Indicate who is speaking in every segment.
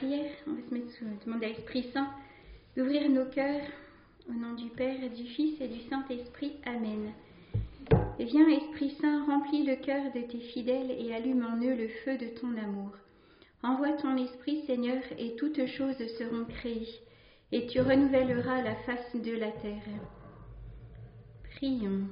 Speaker 1: prière. On va se mettre demander à l'Esprit Saint d'ouvrir nos cœurs au nom du Père, et du Fils et du Saint-Esprit. Amen. Et viens, Esprit Saint, remplis le cœur de tes fidèles et allume en eux le feu de ton amour. Envoie ton Esprit, Seigneur, et toutes choses seront créées, et tu renouvelleras la face de la terre. Prions.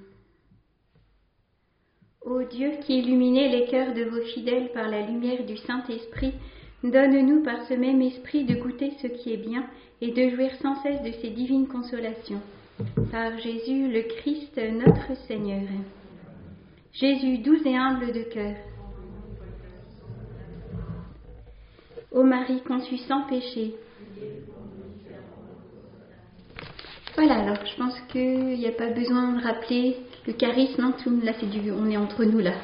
Speaker 1: Ô Dieu qui illuminez les cœurs de vos fidèles par la lumière du Saint-Esprit, donne-nous par ce même esprit de goûter ce qui est bien et de jouir sans cesse de ces divines consolations. Par Jésus le Christ, notre Seigneur. Jésus doux et humble de cœur. Ô Marie conçue sans péché. Voilà, alors je pense qu'il n'y a pas besoin de rappeler le charisme, hein, là on est entre nous là.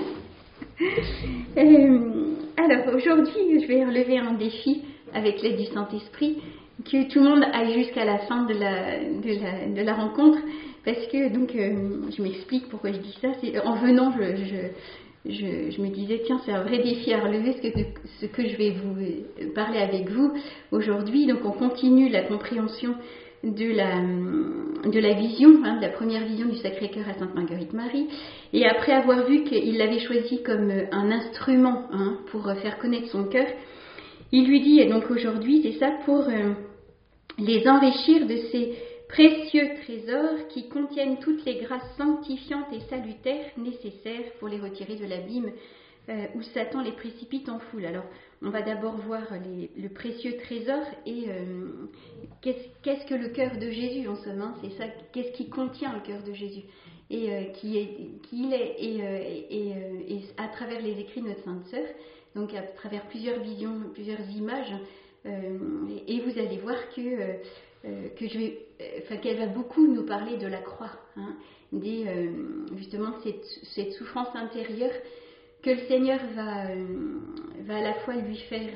Speaker 1: Alors aujourd'hui, je vais relever un défi avec l'aide du Saint-Esprit, que tout le monde aille jusqu'à la fin de la rencontre, parce que donc je m'explique pourquoi je dis ça. C'est, en venant, je me disais tiens, c'est un vrai défi à relever ce que je vais vous parler avec vous aujourd'hui. Donc on continue la compréhension de la vision, de la première vision du Sacré-Cœur à Sainte-Marguerite-Marie, et après avoir vu qu'il l'avait choisi comme un instrument pour faire connaître son cœur, il lui dit, et donc aujourd'hui c'est ça, pour les enrichir de ces précieux trésors qui contiennent toutes les grâces sanctifiantes et salutaires nécessaires pour les retirer de l'abîme où Satan les précipite en foule. Alors, on va d'abord voir le précieux trésor et qu'est-ce que le cœur de Jésus en somme, c'est ça, qu'est-ce qui contient le cœur de Jésus et qui il est et à travers les écrits de notre Sainte Sœur, donc à travers plusieurs visions, plusieurs images, et vous allez voir qu'elle va beaucoup nous parler de la croix, justement cette souffrance intérieure que le Seigneur va à la fois lui faire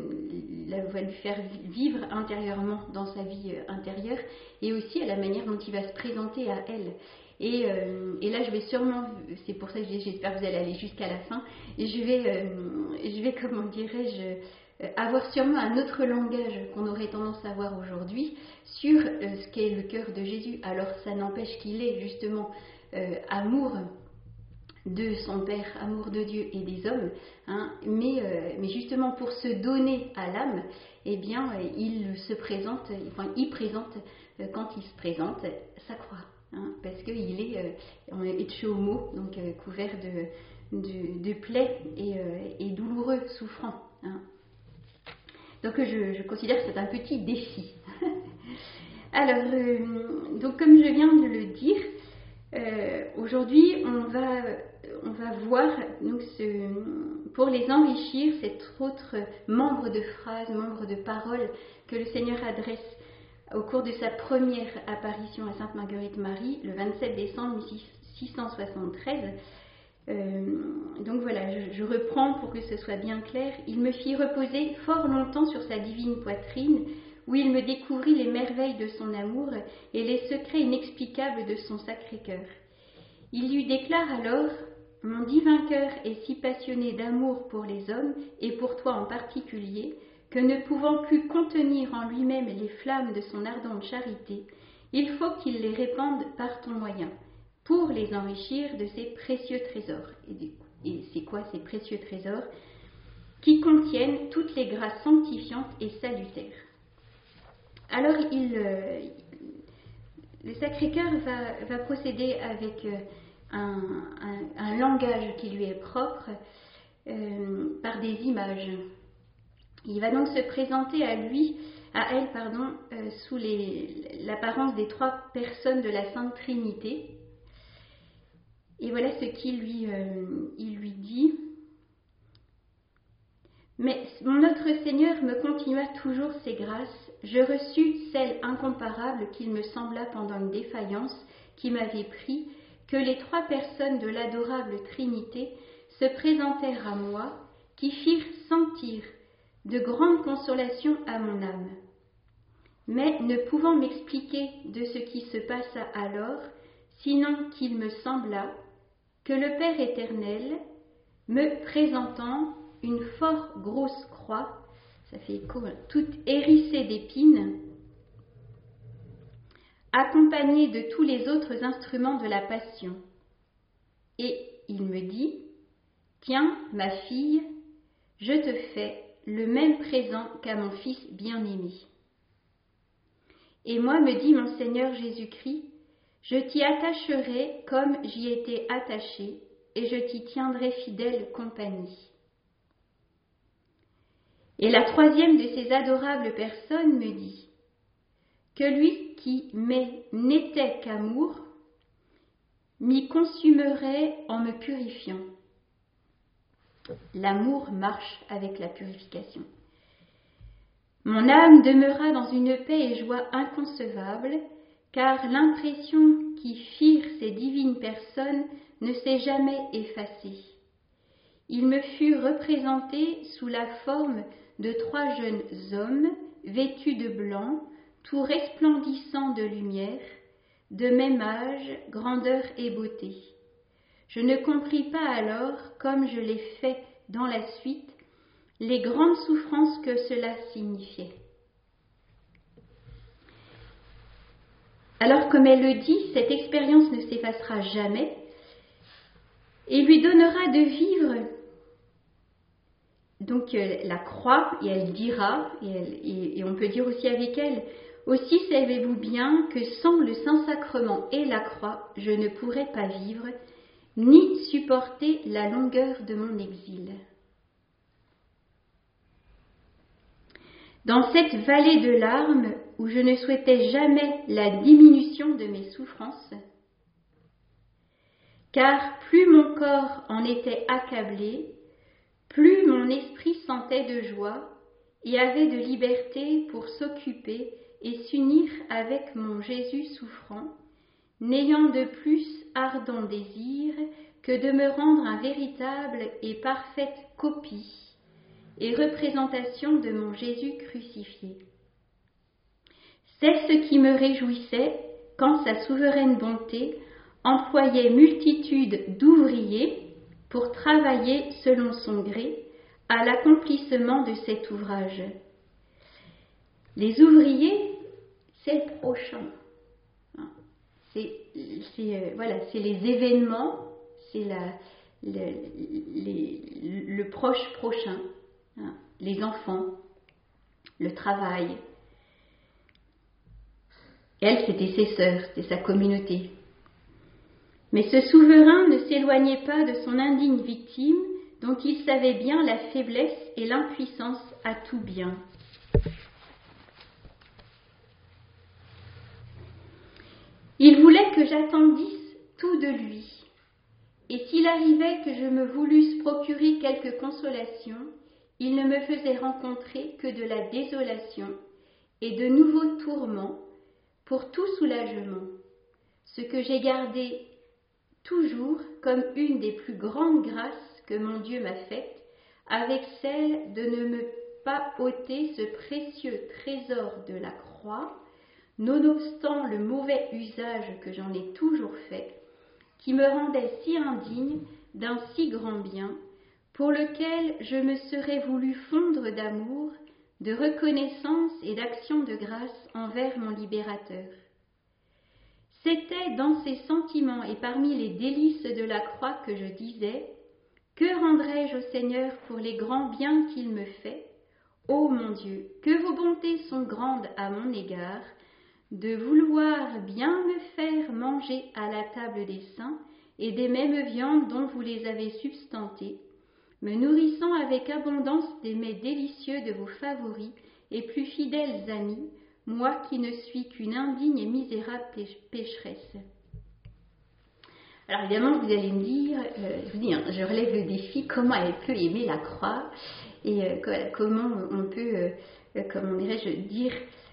Speaker 1: vivre intérieurement dans sa vie intérieure, et aussi à la manière dont il va se présenter à elle. Et là, je vais sûrement, c'est pour ça que j'espère que vous allez aller jusqu'à la fin, et je vais comment dirais-je, avoir sûrement un autre langage qu'on aurait tendance à avoir aujourd'hui sur ce qu'est le cœur de Jésus. Alors ça n'empêche qu'il est justement amour de son Père, amour de Dieu et des hommes, mais justement pour se donner à l'âme, eh bien il se présente, il présente quand il se présente sa croix, parce qu'il est etche homo, donc couvert de plaies et douloureux, souffrant. Donc je considère que c'est un petit défi. Alors, donc comme je viens de le dire, aujourd'hui on va voir donc pour les enrichir cet autre membre de phrase, membre de parole que le Seigneur adresse au cours de sa première apparition à Sainte-Marguerite-Marie le 27 décembre 1673. Donc voilà, je reprends pour que ce soit bien clair. Il me fit reposer fort longtemps sur sa divine poitrine, où il me découvrit les merveilles de son amour et les secrets inexplicables de son Sacré-Cœur. Il lui déclare alors: « Mon divin cœur est si passionné d'amour pour les hommes, et pour toi en particulier, que ne pouvant plus contenir en lui-même les flammes de son ardente charité, il faut qu'il les répande par ton moyen, pour les enrichir de ces précieux trésors. » Et c'est quoi ces précieux trésors? Qui contiennent toutes les grâces sanctifiantes et salutaires. Alors, le Sacré-Cœur va procéder avec un langage qui lui est propre, par des images. Il va donc se présenter à elle, sous l'apparence des trois personnes de la Sainte Trinité. Et voilà ce qu'il lui dit. Mais notre Seigneur me continua toujours ses grâces. Je reçus celle incomparable qu'il me sembla pendant une défaillance qui m'avait pris, que les trois personnes de l'adorable Trinité se présentèrent à moi, qui firent sentir de grandes consolations à mon âme. Mais ne pouvant m'expliquer de ce qui se passa alors, sinon qu'il me sembla que le Père éternel, me présentant une fort grosse croix, ça fait écho, toute hérissée d'épines, accompagnée de tous les autres instruments de la passion. Et il me dit, tiens, ma fille, je te fais le même présent qu'à mon fils bien-aimé. Et moi, me dit mon Seigneur Jésus-Christ, je t'y attacherai comme j'y étais attaché, et je t'y tiendrai fidèle compagnie. Et la troisième de ces adorables personnes me dit que lui qui n'était qu'amour m'y consumerait en me purifiant. L'amour marche avec la purification. Mon âme demeura dans une paix et joie inconcevables, car l'impression qui firent ces divines personnes ne s'est jamais effacée. Il me fut représenté sous la forme de 3 jeunes hommes, vêtus de blanc, tout resplendissants de lumière, de même âge, grandeur et beauté. Je ne compris pas alors, comme je l'ai fait dans la suite, les grandes souffrances que cela signifiait. Alors, comme elle le dit, cette expérience ne s'effacera jamais et lui donnera de vivre donc la croix, et elle dira, et on peut dire aussi avec elle, aussi savez-vous bien que sans le Saint-Sacrement et la croix, je ne pourrais pas vivre, ni supporter la longueur de mon exil. Dans cette vallée de larmes, où je ne souhaitais jamais la diminution de mes souffrances, car plus mon corps en était accablé, plus mon esprit sentait de joie et avait de liberté pour s'occuper et s'unir avec mon Jésus souffrant, n'ayant de plus ardent désir que de me rendre un véritable et parfaite copie et représentation de mon Jésus crucifié. C'est ce qui me réjouissait quand sa souveraine bonté employait multitude d'ouvriers pour travailler selon son gré à l'accomplissement de cet ouvrage. Les ouvriers, c'est le prochain. C'est les événements, c'est le proche prochain, les enfants, le travail. Elle, c'était ses sœurs, c'était sa communauté. Mais ce souverain ne s'éloignait pas de son indigne victime, dont il savait bien la faiblesse et l'impuissance à tout bien. Il voulait que j'attendisse tout de lui, et s'il arrivait que je me voulusse procurer quelque consolation, il ne me faisait rencontrer que de la désolation et de nouveaux tourments pour tout soulagement, ce que j'ai gardé toujours comme une des plus grandes grâces que mon Dieu m'a faites, avec celle de ne me pas ôter ce précieux trésor de la croix, nonobstant le mauvais usage que j'en ai toujours fait, qui me rendait si indigne d'un si grand bien, pour lequel je me serais voulu fondre d'amour, de reconnaissance et d'action de grâce envers mon libérateur. C'était dans ces sentiments et parmi les délices de la croix que je disais « Que rendrai-je au Seigneur pour les grands biens qu'il me fait ? Ô mon Dieu, que vos bontés sont grandes à mon égard, de vouloir bien me faire manger à la table des saints et des mêmes viandes dont vous les avez substantées, me nourrissant avec abondance des mets délicieux de vos favoris et plus fidèles amis, moi qui ne suis qu'une indigne et misérable pécheresse. » Alors évidemment, vous allez me dire, je vous dis, je relève le défi, comment elle peut aimer la croix et comment on peut, comment dirais-je, dire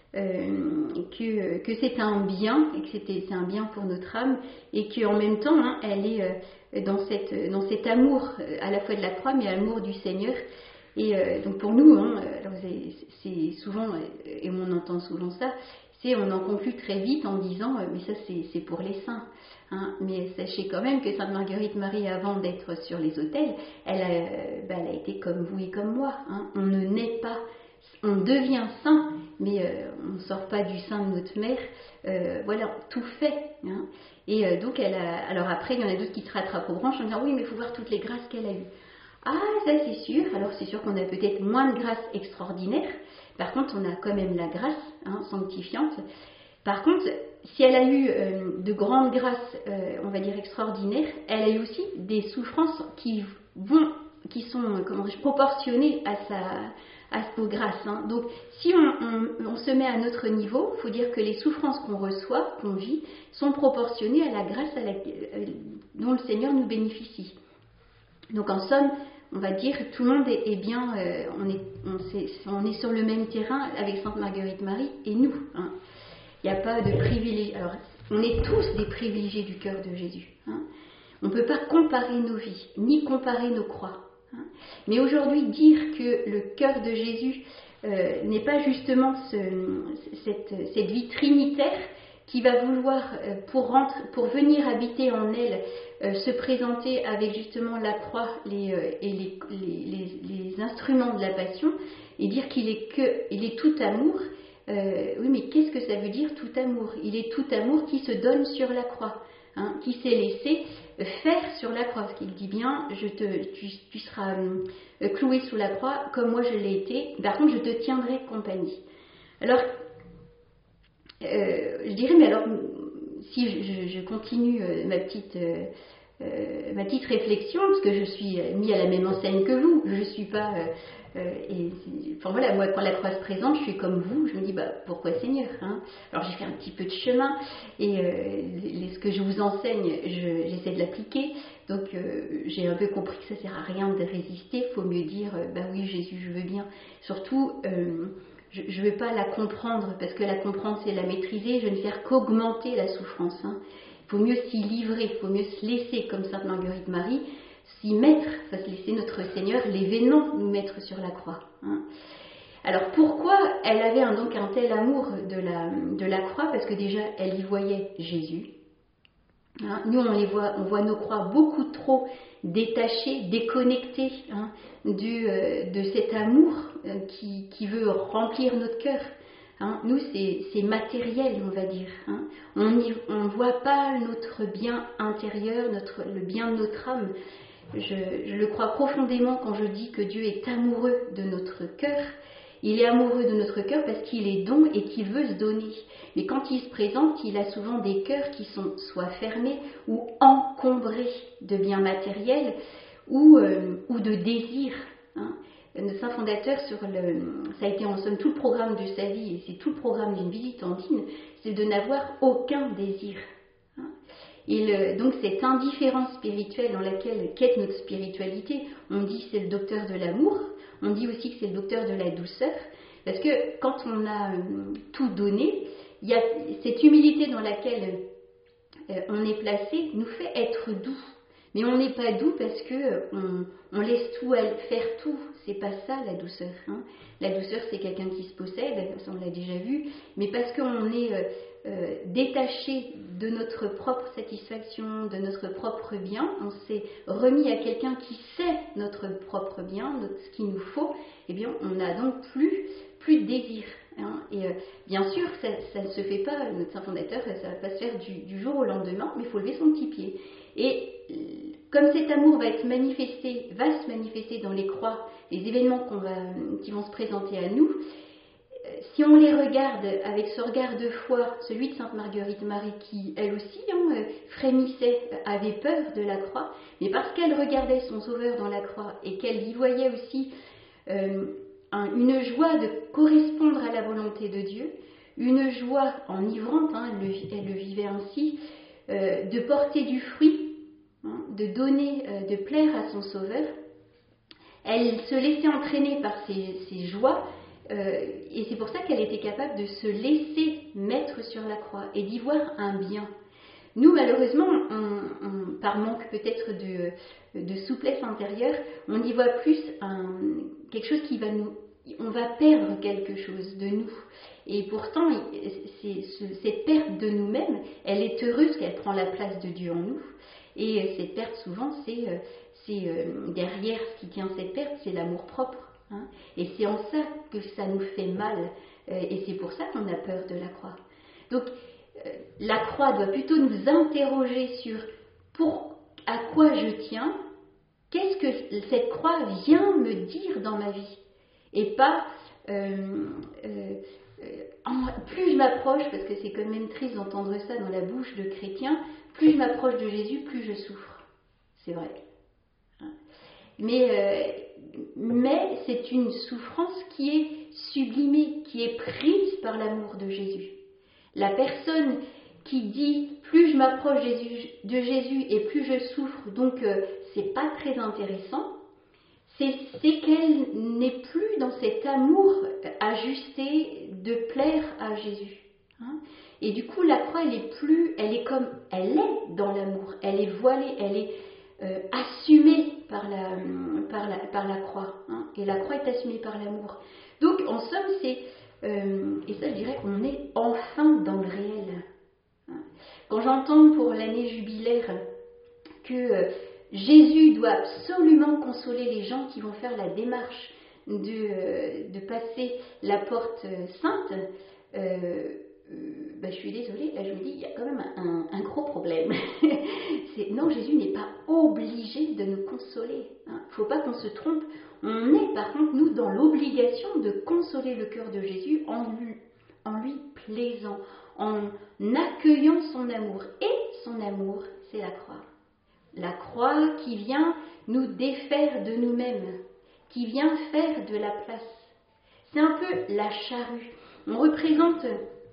Speaker 1: que c'est un bien et que c'est un bien pour notre âme et qu'en même temps, elle est dans cet amour à la fois de la croix mais amour du Seigneur. Et donc pour nous, alors c'est souvent, et on entend souvent ça, on en conclut très vite en disant mais ça c'est pour les saints. Mais sachez quand même que Sainte Marguerite Marie, avant d'être sur les autels, elle a été comme vous et comme moi. On ne naît pas on devient saint, mais on ne sort pas du sein de notre mère, voilà, tout fait. Hein. Et donc, alors après, il y en a d'autres qui se rattrapent aux branches en disant, oui, mais il faut voir toutes les grâces qu'elle a eues. Ah, ça c'est sûr, alors c'est sûr qu'on a peut-être moins de grâces extraordinaires, par contre, on a quand même la grâce sanctifiante. Par contre, si elle a eu de grandes grâces, on va dire extraordinaires, elle a eu aussi des souffrances qui sont proportionnées à vos grâces. Hein. Donc, si on se met à notre niveau, il faut dire que les souffrances qu'on reçoit, qu'on vit, sont proportionnées à la grâce dont le Seigneur nous bénéficie. Donc, en somme, on va dire que tout le monde est bien, on est sur le même terrain avec Sainte Marguerite Marie et nous. Hein. Il n'y a pas de privilège. Alors, on est tous des privilégiés du cœur de Jésus. Hein. On ne peut pas comparer nos vies, ni comparer nos croix. Hein. Mais aujourd'hui, dire que le cœur de Jésus n'est pas justement cette vie trinitaire qui va vouloir, pour venir habiter en elle, se présenter avec justement la croix et les instruments de la passion, et dire qu'il est tout amour. Oui, mais qu'est-ce que ça veut dire tout amour? Il est tout amour qui se donne sur la croix, hein, qui s'est laissé faire sur la croix, parce qu'il dit bien, tu seras cloué sous la croix comme moi je l'ai été, par contre je te tiendrai compagnie. Alors, je dirais, mais alors, si je continue ma petite réflexion, parce que je suis mis à la même enseigne que vous, je ne suis pas... enfin voilà, moi quand la croix se présente, je suis comme vous, je me dis, pourquoi Seigneur, hein? Alors j'ai fait un petit peu de chemin, et ce que je vous enseigne, j'essaie de l'appliquer, donc j'ai un peu compris que ça ne sert à rien de résister, il faut mieux dire, oui Jésus, je veux bien, surtout... je ne veux pas la comprendre, parce que la comprendre, c'est la maîtriser, je ne faire qu'augmenter la souffrance. Hein. Il faut mieux s'y livrer, il faut mieux se laisser, comme Sainte Marguerite Marie, s'y mettre, se laisser notre Seigneur, l'événement, nous mettre sur la croix. Hein. Alors pourquoi elle avait donc un tel amour de la croix? Parce que déjà, elle y voyait Jésus. Hein. Nous, on voit nos croix beaucoup trop détachées, déconnectées de cet amour qui veut remplir notre cœur. Hein. Nous, c'est matériel, on va dire. Hein. On ne voit pas notre bien intérieur, le bien de notre âme. Je le crois profondément quand je dis que Dieu est amoureux de notre cœur. Il est amoureux de notre cœur parce qu'il est don et qu'il veut se donner. Mais quand il se présente, il a souvent des cœurs qui sont soit fermés ou encombrés de biens matériels ou de désirs. Hein. Notre saint fondateur, ça a été en somme tout le programme de sa vie, et c'est tout le programme d'une visitandine, c'est de n'avoir aucun désir. Hein. Donc cette indifférence spirituelle dans laquelle quête notre spiritualité, on dit c'est le docteur de l'amour, on dit aussi que c'est le docteur de la douceur, parce que quand on a tout donné, il y a cette humilité dans laquelle on est placé nous fait être doux. Mais on n'est pas doux parce que on laisse tout faire tout. C'est pas ça la douceur. Hein. La douceur, c'est quelqu'un qui se possède, ça on l'a déjà vu, mais parce qu'on est détaché de notre propre satisfaction, de notre propre bien, on s'est remis à quelqu'un qui sait notre propre bien, ce qu'il nous faut, et bien on n'a donc plus de désir. Hein. Et bien sûr, ça ne se fait pas, notre saint fondateur, ça ne va pas se faire du jour au lendemain, mais il faut lever son petit pied. Et comme cet amour va se manifester dans les croix, les événements qui vont se présenter à nous, si on les regarde avec ce regard de foi, celui de Sainte Marguerite Marie qui, elle aussi, frémissait, avait peur de la croix, mais parce qu'elle regardait son Sauveur dans la croix et qu'elle y voyait aussi une joie de correspondre à la volonté de Dieu, une joie enivrante, elle le vivait ainsi, de porter du fruit, de donner, de plaire à son Sauveur. Elle se laissait entraîner par ses joies, et c'est pour ça qu'elle était capable de se laisser mettre sur la croix et d'y voir un bien. Nous, malheureusement, par manque peut-être de souplesse intérieure, on y voit plus quelque chose qui va on va perdre quelque chose de nous. Et pourtant, cette perte de nous-mêmes, elle est heureuse qu'elle prend la place de Dieu en nous. Et cette perte, souvent, c'est derrière ce qui tient cette perte, c'est l'amour propre. hein. Et c'est en ça que ça nous fait mal, et c'est pour ça qu'on a peur de la croix. Donc, la croix doit plutôt nous interroger sur à quoi je tiens, qu'est-ce que cette croix vient me dire dans ma vie, et pas plus je m'approche, parce que c'est quand même triste d'entendre ça dans la bouche de chrétiens, plus je m'approche de Jésus, plus je souffre. C'est vrai. Mais c'est une souffrance qui est sublimée, qui est prise par l'amour de Jésus. La personne qui dit plus je m'approche de Jésus et plus je souffre, donc c'est pas très intéressant, c'est qu'elle n'est plus dans cet amour ajusté de plaire à Jésus. Hein. Et du coup, la croix, elle est dans l'amour, elle est voilée, elle est assumée par la croix. Hein. Et la croix est assumée par l'amour. Donc, en somme, et ça, je dirais qu'on est enfin dans le réel. Hein. Quand j'entends pour l'année jubilaire que Jésus doit absolument consoler les gens qui vont faire la démarche de passer la porte sainte, je suis désolée, là je me dis, il y a quand même un gros problème. Non, Jésus n'est pas obligé de nous consoler. Il ne faut pas qu'on se trompe. On est par contre, nous, dans l'obligation de consoler le cœur de Jésus en lui plaisant, en accueillant son amour. Et son amour, c'est la croix. La croix qui vient nous défaire de nous-mêmes, qui vient faire de la place. C'est un peu la charrue. On représente,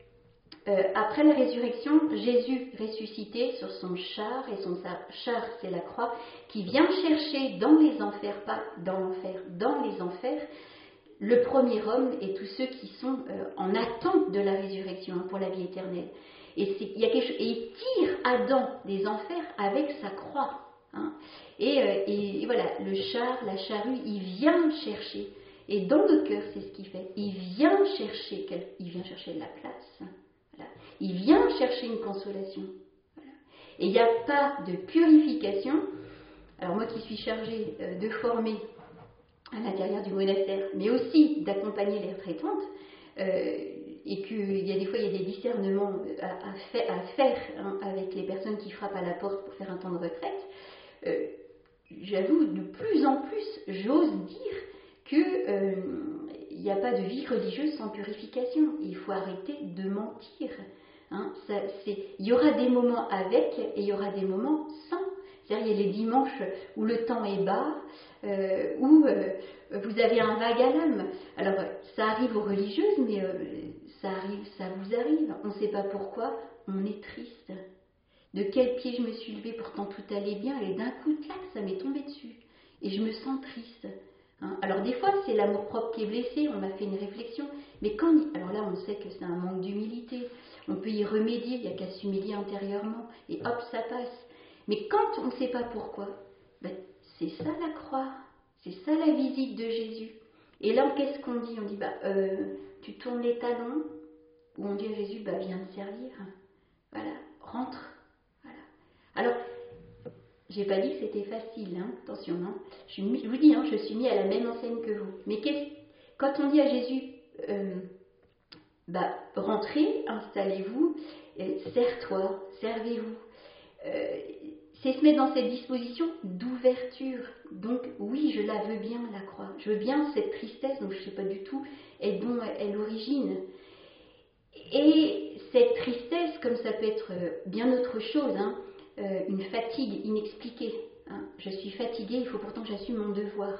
Speaker 1: après la résurrection, Jésus ressuscité sur son char, et son char c'est la croix, qui vient chercher dans les enfers, pas dans l'enfer, dans les enfers, le premier homme et tous ceux qui sont en attente de la résurrection pour la vie éternelle. Et il tire Adam des enfers avec sa croix. Hein. Et voilà, le char, la charrue, il vient chercher. Et dans le cœur, c'est ce qu'il fait. Il vient chercher de la place. Voilà. Il vient chercher une consolation. Voilà. Et il n'y a pas de purification. Alors moi qui suis chargée de former à l'intérieur du monastère, mais aussi d'accompagner les retraitantes, et qu'il y a des fois il y a des discernements à faire hein, avec les personnes qui frappent à la porte pour faire un temps de retraite, j'avoue de plus en plus j'ose dire qu'il n'y a pas de vie religieuse sans purification. Il faut arrêter de mentir. Hein. Il y aura des moments avec et il y aura des moments sans. C'est-à-dire il y a les dimanches où le temps est bas, où vous avez un vague à l'âme. Alors ça arrive aux religieuses, mais ça vous arrive. On ne sait pas pourquoi, on est triste. De quel pied je me suis levée, pourtant tout allait bien, et d'un coup, clac, ça m'est tombé dessus. Et je me sens triste. Hein. Alors des fois, c'est l'amour-propre qui est blessé, on m'a fait une réflexion. Mais alors là, on sait que c'est un manque d'humilité. On peut y remédier, il n'y a qu'à s'humilier intérieurement, et hop, ça passe. Mais quand on ne sait pas pourquoi, c'est ça la croix, c'est ça la visite de Jésus. Et là, qu'est-ce qu'on dit? On dit, tu tournes les talons, ou on dit à Jésus, viens te servir. Voilà, rentre. Voilà. Alors, j'ai pas dit que c'était facile, hein, attention, hein. Je vous dis, hein, je suis mis à la même enseigne que vous. Mais quand on dit à Jésus, rentrez, installez-vous, serre-toi, servez-vous. C'est se mettre dans cette disposition d'ouverture. Donc oui, je la veux bien, la croix. Je veux bien cette tristesse dont je ne sais pas du tout dont elle origine. Et cette tristesse, comme ça peut être bien autre chose, hein, une fatigue inexpliquée. Hein. Je suis fatiguée, il faut pourtant que j'assume mon devoir.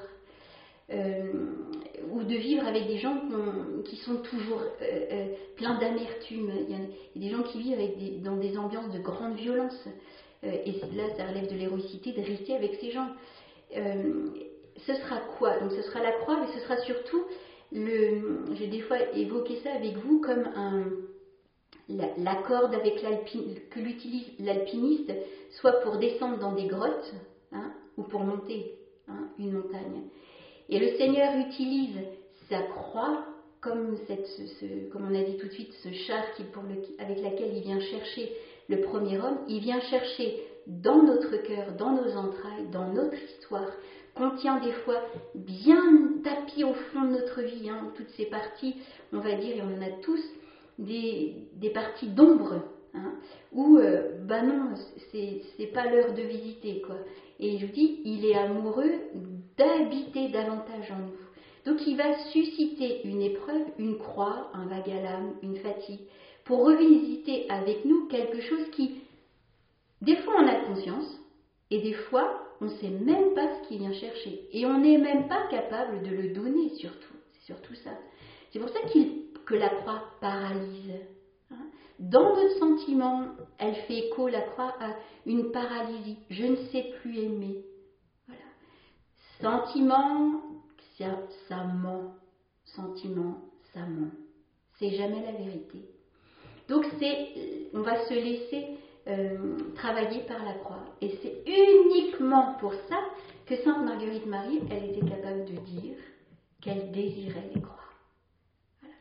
Speaker 1: Ou de vivre avec des gens qui sont toujours pleins d'amertume. Il y a des gens qui vivent dans des ambiances de grande violence. Et là, ça relève de l'héroïcité de rester avec ces gens. Ce sera quoi? Donc ce sera la croix, mais ce sera surtout, j'ai des fois évoqué ça avec vous comme la corde que l'utilise l'alpiniste, soit pour descendre dans des grottes, hein, ou pour monter une montagne. Et le Seigneur utilise sa croix comme on a dit tout de suite, ce char avec laquelle il vient chercher le premier homme. Il vient chercher dans notre cœur, dans nos entrailles, dans notre histoire, qu'on tient des fois bien tapis au fond de notre vie, hein, toutes ces parties, on va dire, et on en a tous, des parties d'ombre, hein, où, non, c'est pas l'heure de visiter, quoi. Et je vous dis, il est amoureux d'habiter davantage en nous. Donc il va susciter une épreuve, une croix, un vague à l'âme, une fatigue, pour revisiter avec nous quelque chose qui, des fois on a conscience, et des fois on ne sait même pas ce qu'il vient chercher. Et on n'est même pas capable de le donner surtout. C'est surtout ça. C'est pour ça que la croix paralyse. Hein. Dans notre sentiment, elle fait écho, la croix, à une paralysie. Je ne sais plus aimer. Voilà. Sentiment, ça ment. Sentiment, ça ment. C'est jamais la vérité. Donc on va se laisser travailler par la croix. Et c'est uniquement pour ça que Sainte Marguerite Marie, elle était capable de dire qu'elle désirait les croix. Voilà.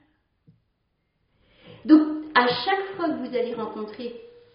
Speaker 1: Donc, à chaque fois que vous allez rencontrer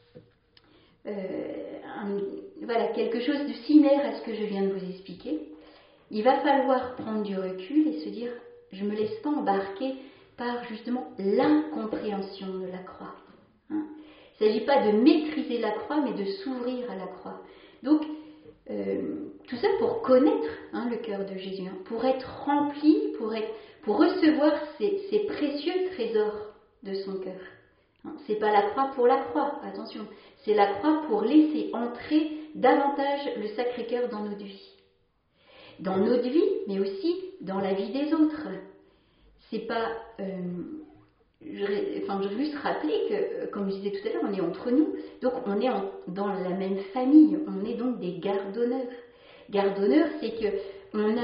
Speaker 1: quelque chose de similaire à ce que je viens de vous expliquer, il va falloir prendre du recul et se dire, je ne me laisse pas embarquer par justement l'incompréhension de la croix. Hein. Il ne s'agit pas de maîtriser la croix, mais de s'ouvrir à la croix. Donc, tout ça pour connaître le cœur de Jésus, pour être rempli, pour recevoir ces précieux trésors de son cœur. C'est pas la croix pour la croix, attention. C'est la croix pour laisser entrer davantage le Sacré-Cœur dans notre vie. Dans notre vie, mais aussi dans la vie des autres. C'est pas... je veux juste rappeler que, comme je disais tout à l'heure, on est entre nous, donc on est dans la même famille, on est donc des gardes d'honneur. Garde d'honneur, c'est que on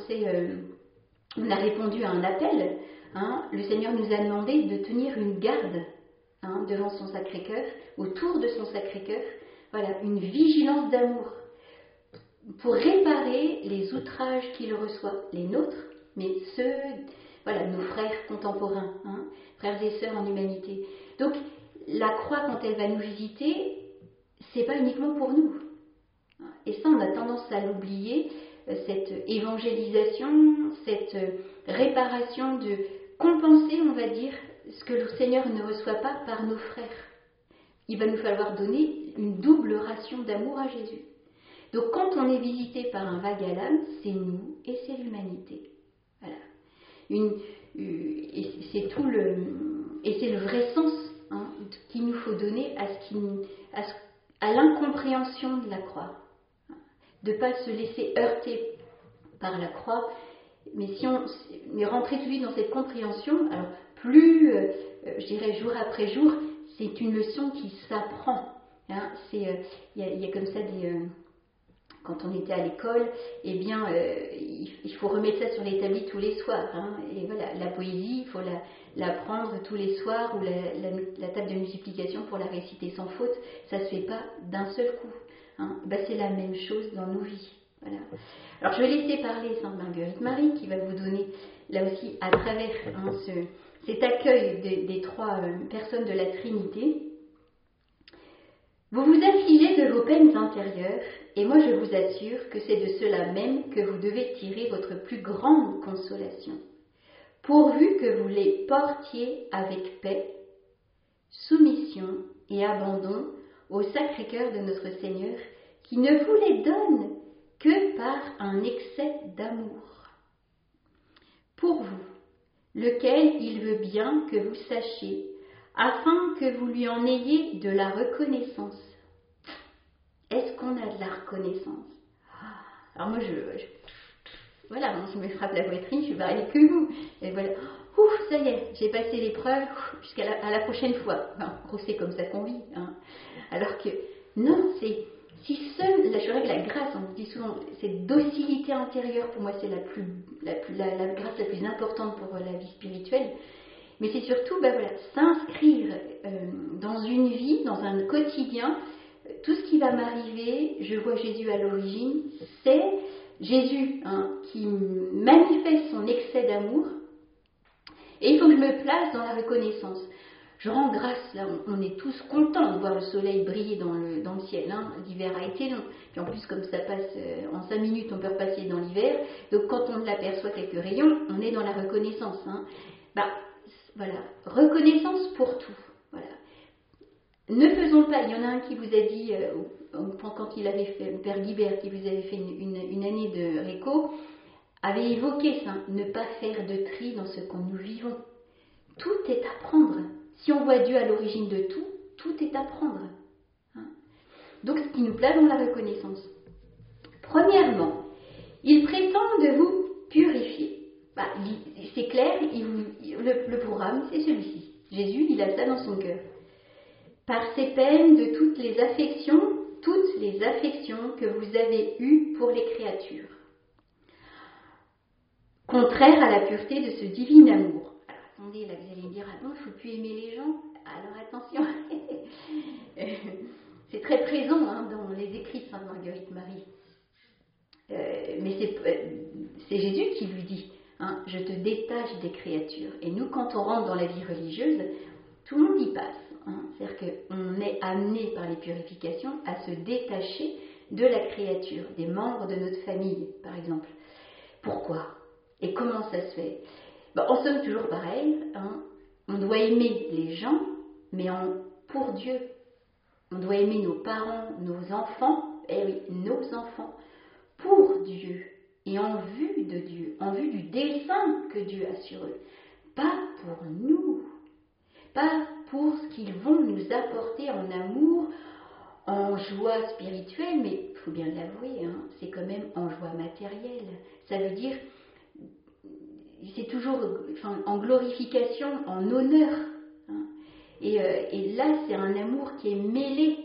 Speaker 1: a répondu à un appel, le Seigneur nous a demandé de tenir une garde devant son Sacré-Cœur, autour de son Sacré-Cœur, voilà, une vigilance d'amour, pour réparer les outrages qu'il reçoit, les nôtres, mais ceux... Voilà, nos frères contemporains, frères et sœurs en humanité. Donc, la croix, quand elle va nous visiter, c'est pas uniquement pour nous. Et ça, on a tendance à l'oublier, cette évangélisation, cette réparation de compenser, on va dire, ce que le Seigneur ne reçoit pas par nos frères. Il va nous falloir donner une double ration d'amour à Jésus. Donc, quand on est visité par un vague à l'âme, c'est nous et c'est l'humanité. Voilà. Et c'est le vrai sens qu'il nous faut donner à l'incompréhension de la croix, de ne pas se laisser heurter par la croix, mais si on est rentré tout de suite dans cette compréhension, alors plus, je dirais jour après jour, c'est une leçon qui s'apprend. Il y a comme ça quand on était à l'école, il faut remettre ça sur l'établi tous les soirs. Et voilà, la poésie, il faut la prendre tous les soirs, ou la table de multiplication pour la réciter sans faute. Ça ne se fait pas d'un seul coup. C'est la même chose dans nos vies. Voilà. Alors je vais laisser parler Sainte Marguerite Marie, qui va vous donner, là aussi, à travers cet accueil des trois personnes de la Trinité. Vous vous affligez de vos peines intérieures, et moi je vous assure que c'est de cela même que vous devez tirer votre plus grande consolation, pourvu que vous les portiez avec paix, soumission et abandon au Sacré-Cœur de notre Seigneur, qui ne vous les donne que par un excès d'amour pour vous, lequel il veut bien que vous sachiez, afin que vous lui en ayez de la reconnaissance. Est-ce qu'on a de la reconnaissance? Alors moi, je me frappe la poitrine, je suis pareil que vous. Et voilà, ça y est, j'ai passé l'épreuve, jusqu'à la prochaine fois. Enfin, c'est comme ça qu'on vit. Alors que, non, c'est... Si seule, là je règle la grâce, on dit souvent, cette docilité intérieure, pour moi c'est la grâce la plus importante pour la vie spirituelle. Mais c'est surtout s'inscrire dans une vie, dans un quotidien. Tout ce qui va m'arriver, je vois Jésus à l'origine, c'est Jésus qui manifeste son excès d'amour. Et il faut que je me place dans la reconnaissance. Je rends grâce, là, on est tous contents de voir le soleil briller dans le ciel. Hein. L'hiver a été long. Puis en plus, comme ça passe en 5 minutes, on peut repasser dans l'hiver. Donc quand on aperçoit quelques rayons, on est dans la reconnaissance. Hein. Bah, voilà, reconnaissance pour tout. Voilà. Ne faisons pas, il y en a un qui vous a dit, quand il avait fait, Père Guibert, qui vous avait fait une année de réco, avait évoqué ça, ne pas faire de tri dans ce que nous vivons. Tout est à prendre. Si on voit Dieu à l'origine de tout, tout est à prendre. Hein. Donc, ce qui nous place dans la reconnaissance. Premièrement, il prétend de vous purifier. Bah, c'est clair, le programme, c'est celui-ci. Jésus, il a ça dans son cœur. Par ses peines de toutes les affections que vous avez eues pour les créatures. Contraire à la pureté de ce divin amour. Alors attendez, là vous allez me dire, ah bon, il ne faut plus aimer les gens. Alors attention, c'est très présent hein, dans les écrits de Sainte Marguerite Marie. Mais c'est Jésus qui lui dit, hein, je te détache des créatures. Et nous, quand on rentre dans la vie religieuse, tout le monde y passe. Hein. C'est-à-dire qu'on est amené par les purifications à se détacher de la créature, des membres de notre famille, par exemple. Pourquoi ? Et comment ça se fait ? En somme, toujours pareil. Hein. On doit aimer les gens, mais pour Dieu. On doit aimer nos parents, nos enfants, nos enfants, pour Dieu et en vue de Dieu, en vue du dessein que Dieu a sur eux. Pas pour nous, pas pour ce qu'ils vont nous apporter en amour, en joie spirituelle, mais il faut bien l'avouer, hein, c'est quand même en joie matérielle. Ça veut dire, c'est toujours en glorification, en honneur. Hein. Et là, c'est un amour qui est mêlé.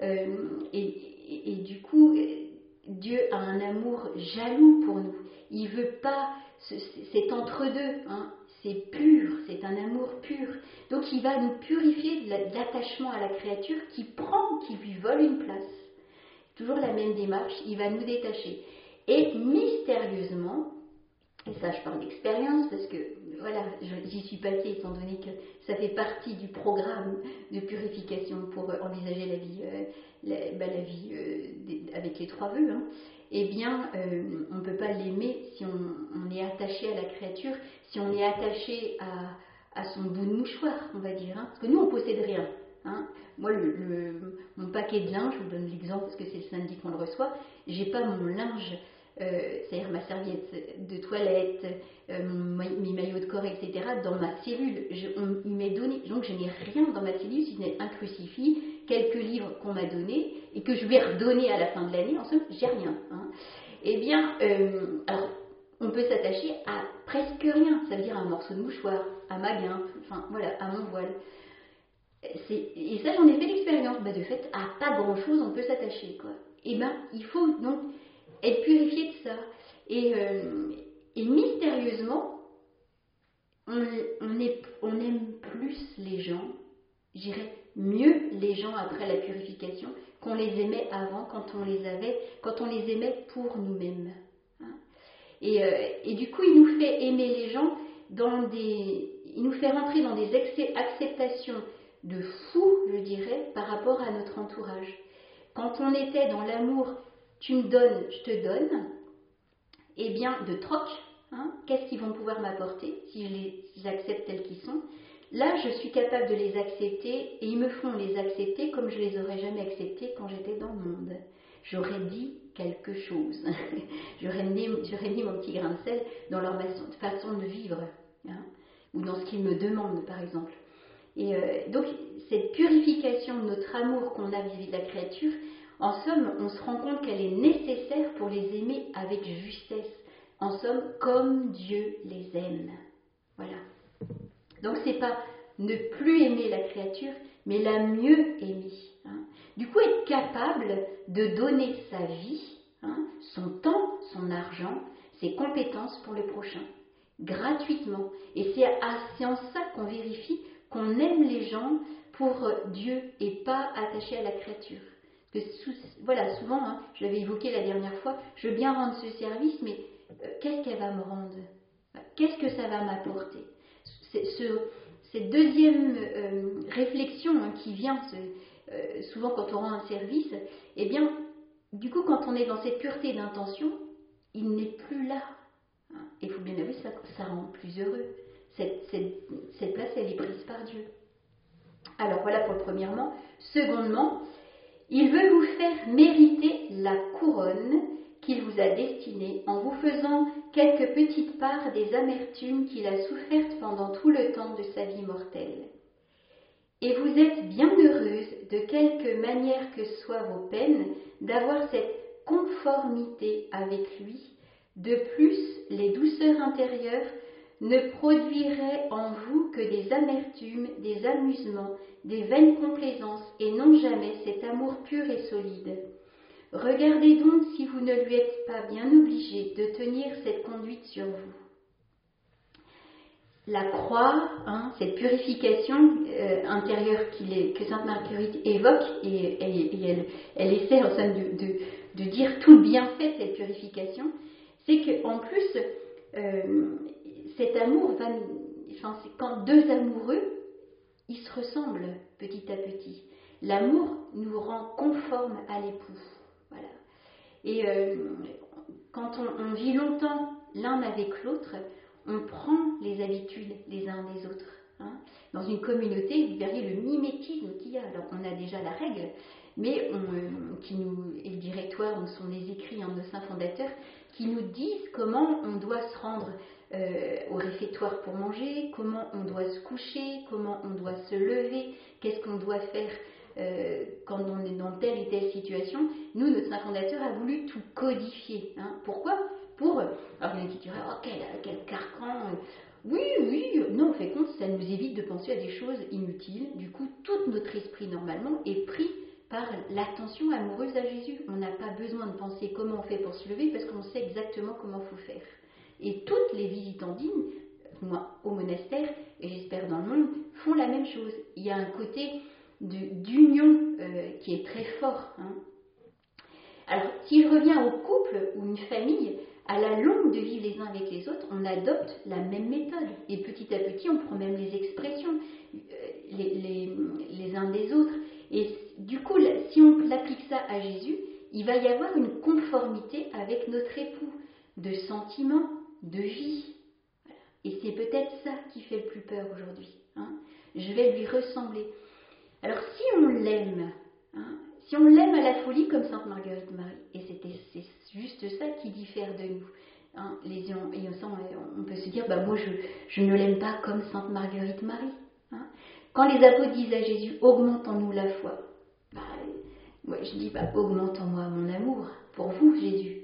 Speaker 1: Et du coup, Dieu a un amour jaloux pour nous. Il ne veut pas, c'est entre deux. Hein. C'est pur, c'est un amour pur. Donc il va nous purifier de l'attachement à la créature qui lui vole une place. Toujours la même démarche, il va nous détacher. Et mystérieusement, et ça je parle d'expérience parce que voilà, j'y suis passée étant donné que ça fait partie du programme de purification pour envisager la vie avec les 3 vœux. Hein. Eh bien, on ne peut pas l'aimer si on est attaché à la créature, si on est attaché à son bout de mouchoir, on va dire. Hein. Parce que nous, on ne possède rien. Hein. Moi, mon paquet de linge, je vous donne l'exemple parce que c'est le samedi qu'on le reçoit, j'ai pas mon linge, c'est-à-dire ma serviette de toilette, mes maillots de corps, etc., dans ma cellule. Il m'est donné, donc je n'ai rien dans ma cellule, si ce n'est un crucifix, quelques livres qu'on m'a donnés et que je vais redonner à la fin de l'année. En somme, j'ai rien. Hein. Eh bien, alors, on peut s'attacher à presque rien. Ça veut dire à un morceau de mouchoir, à ma guimpe, enfin voilà, à mon voile. Et ça, j'en ai fait l'expérience. De fait, à pas grand-chose, on peut s'attacher, quoi. Et il faut donc être purifié de ça. Et mystérieusement, on aime plus les gens, je dirais mieux les gens après la purification qu'on les aimait avant, quand on les aimait pour nous-mêmes. Hein. Et du coup, il nous fait aimer les gens il nous fait rentrer dans des acceptations de fou, je dirais, par rapport à notre entourage. Quand on était dans l'amour, tu me donnes, je te donne, eh bien, de troc, hein, qu'est-ce qu'ils vont pouvoir m'apporter si je les accepte tels qu'ils sont ? Là, je suis capable de les accepter et ils me font les accepter comme je les aurais jamais acceptés quand j'étais dans le monde. J'aurais dit quelque chose. j'aurais mis mon petit grain de sel dans leur façon de vivre, hein, ou dans ce qu'ils me demandent, par exemple. Et donc, cette purification de notre amour qu'on a vis-à-vis de la créature, en somme, on se rend compte qu'elle est nécessaire pour les aimer avec justesse. En somme, comme Dieu les aime. Voilà. Donc, c'est pas ne plus aimer la créature, mais la mieux aimer. Hein. Du coup, être capable de donner sa vie, hein, son temps, son argent, ses compétences pour le prochain, gratuitement. Et c'est en ça qu'on vérifie qu'on aime les gens pour Dieu et pas attaché à la créature. Parce que voilà, souvent, hein, je l'avais évoqué la dernière fois, je veux bien rendre ce service, mais qu'est-ce qu'elle va me rendre ? Qu'est-ce que ça va m'apporter ? cette deuxième réflexion qui vient souvent quand on rend un service, eh bien, du coup, quand on est dans cette pureté d'intention, il n'est plus là. Et il faut bien avouer, ça rend plus heureux. Cette place, elle est prise par Dieu. Alors voilà pour le premièrement. Secondement, il veut vous faire mériter la couronne qu'il vous a destinée en vous faisant quelques petites parts des amertumes qu'il a souffertes pendant tout le temps de sa vie mortelle. Et vous êtes bien heureuse, de quelque manière que soient vos peines, d'avoir cette conformité avec lui. De plus, les douceurs intérieures ne produiraient en vous que des amertumes, des amusements, des vaines complaisances, et non jamais cet amour pur et solide. Regardez donc si vous ne lui êtes pas bien obligé de tenir cette conduite sur vous. La croix, cette purification intérieure que Sainte Marguerite évoque, et elle essaie enfin, de dire tout le bienfait de cette purification, c'est qu'en plus, cet amour c'est quand deux amoureux, ils se ressemblent petit à petit. L'amour nous rend conformes à l'époux. Voilà. Et quand on vit longtemps l'un avec l'autre, on prend les habitudes les uns des autres. Dans une communauté, vous verrez le mimétisme qu'il y a. Alors, on a déjà la règle, mais et le directoire, où sont les écrits de nos saints fondateurs, qui nous disent comment on doit se rendre au réfectoire pour manger, comment on doit se coucher, comment on doit se lever, qu'est-ce qu'on doit faire quand on est dans telle et telle situation. Nous, notre saint fondateur a voulu tout codifier. Pourquoi ? Alors il y en a qui diraient, oh quel carcan, oui, non, en fait compte, ça nous évite de penser à des choses inutiles. Du coup, tout notre esprit normalement est pris par l'attention amoureuse à Jésus. On n'a pas besoin de penser comment on fait pour se lever parce qu'on sait exactement comment il faut faire. Et toutes les visitandines, moi au monastère, et j'espère dans le monde, font la même chose. Il y a un côté d'union qui est très fort. Alors, si je reviens au couple ou une famille, à la longue de vivre les uns avec les autres, on adopte la même méthode. Et petit à petit, on prend même les expressions les uns des autres. Et du coup, si on applique ça à Jésus, il va y avoir une conformité avec notre époux, de sentiments, de vie. Voilà. Et c'est peut-être ça qui fait le plus peur aujourd'hui. Je vais lui ressembler. Alors, si on l'aime, si on l'aime à la folie comme Sainte Marguerite Marie, et c'est juste ça qui diffère de nous. On peut se dire, moi je ne l'aime pas comme Sainte Marguerite Marie. Quand les apôtres disent à Jésus, augmente en nous la foi, moi je dis, augmente en moi mon amour pour vous Jésus.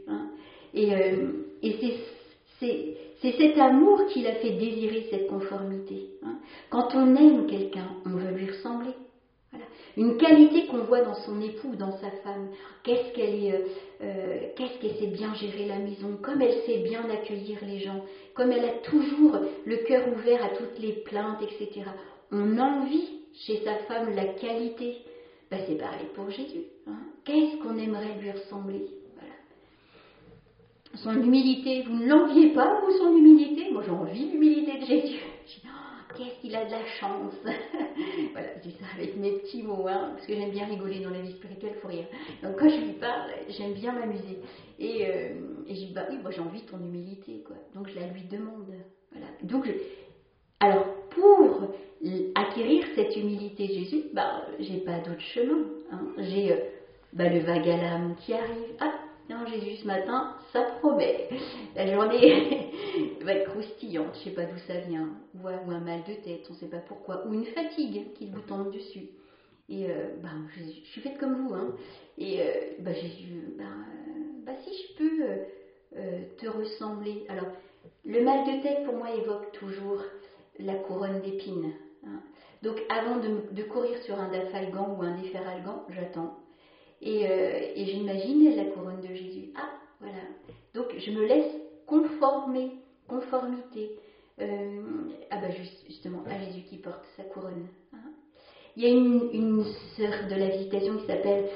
Speaker 1: Et c'est cet amour qui l'a fait désirer cette conformité. Quand on aime quelqu'un, on veut lui ressembler. Voilà. Une qualité qu'on voit dans son époux, dans sa femme. Qu'est-ce qu'elle sait bien gérer la maison, comme elle sait bien accueillir les gens, comme elle a toujours le cœur ouvert à toutes les plaintes, etc. On envie chez sa femme la qualité. C'est pareil pour Jésus. Qu'est-ce qu'on aimerait lui ressembler? Voilà. Son humilité, vous ne l'enviez pas, vous, son humilité? Moi, j'envie l'humilité de Jésus. Qu'est-ce qu'il a de la chance. Voilà, je dis ça avec mes petits mots, parce que j'aime bien rigoler dans la vie spirituelle, il faut rire. Donc quand je lui parle, j'aime bien m'amuser. Et je dis, oui, moi j'ai envie de ton humilité, quoi. Donc je la lui demande. Voilà. Donc alors, pour acquérir cette humilité de Jésus, j'ai pas d'autre chemin. J'ai le vague à l'âme qui arrive. Non, Jésus, ce matin, ça promet. La journée va être croustillante, je ne sais pas d'où ça vient, ou un mal de tête, on ne sait pas pourquoi, ou une fatigue qui vous tombe dessus. Et Jésus, je suis faite comme vous, Et Jésus, si je peux te ressembler. Alors, le mal de tête, pour moi, évoque toujours la couronne d'épines. Donc, avant de courir sur un dafalgan ou un déferalgan, j'attends. Et j'imagine la couronne de Jésus. Voilà. Donc je me laisse conformité. Justement, à Jésus qui porte sa couronne. Il y a une sœur de la Visitation qui s'appelle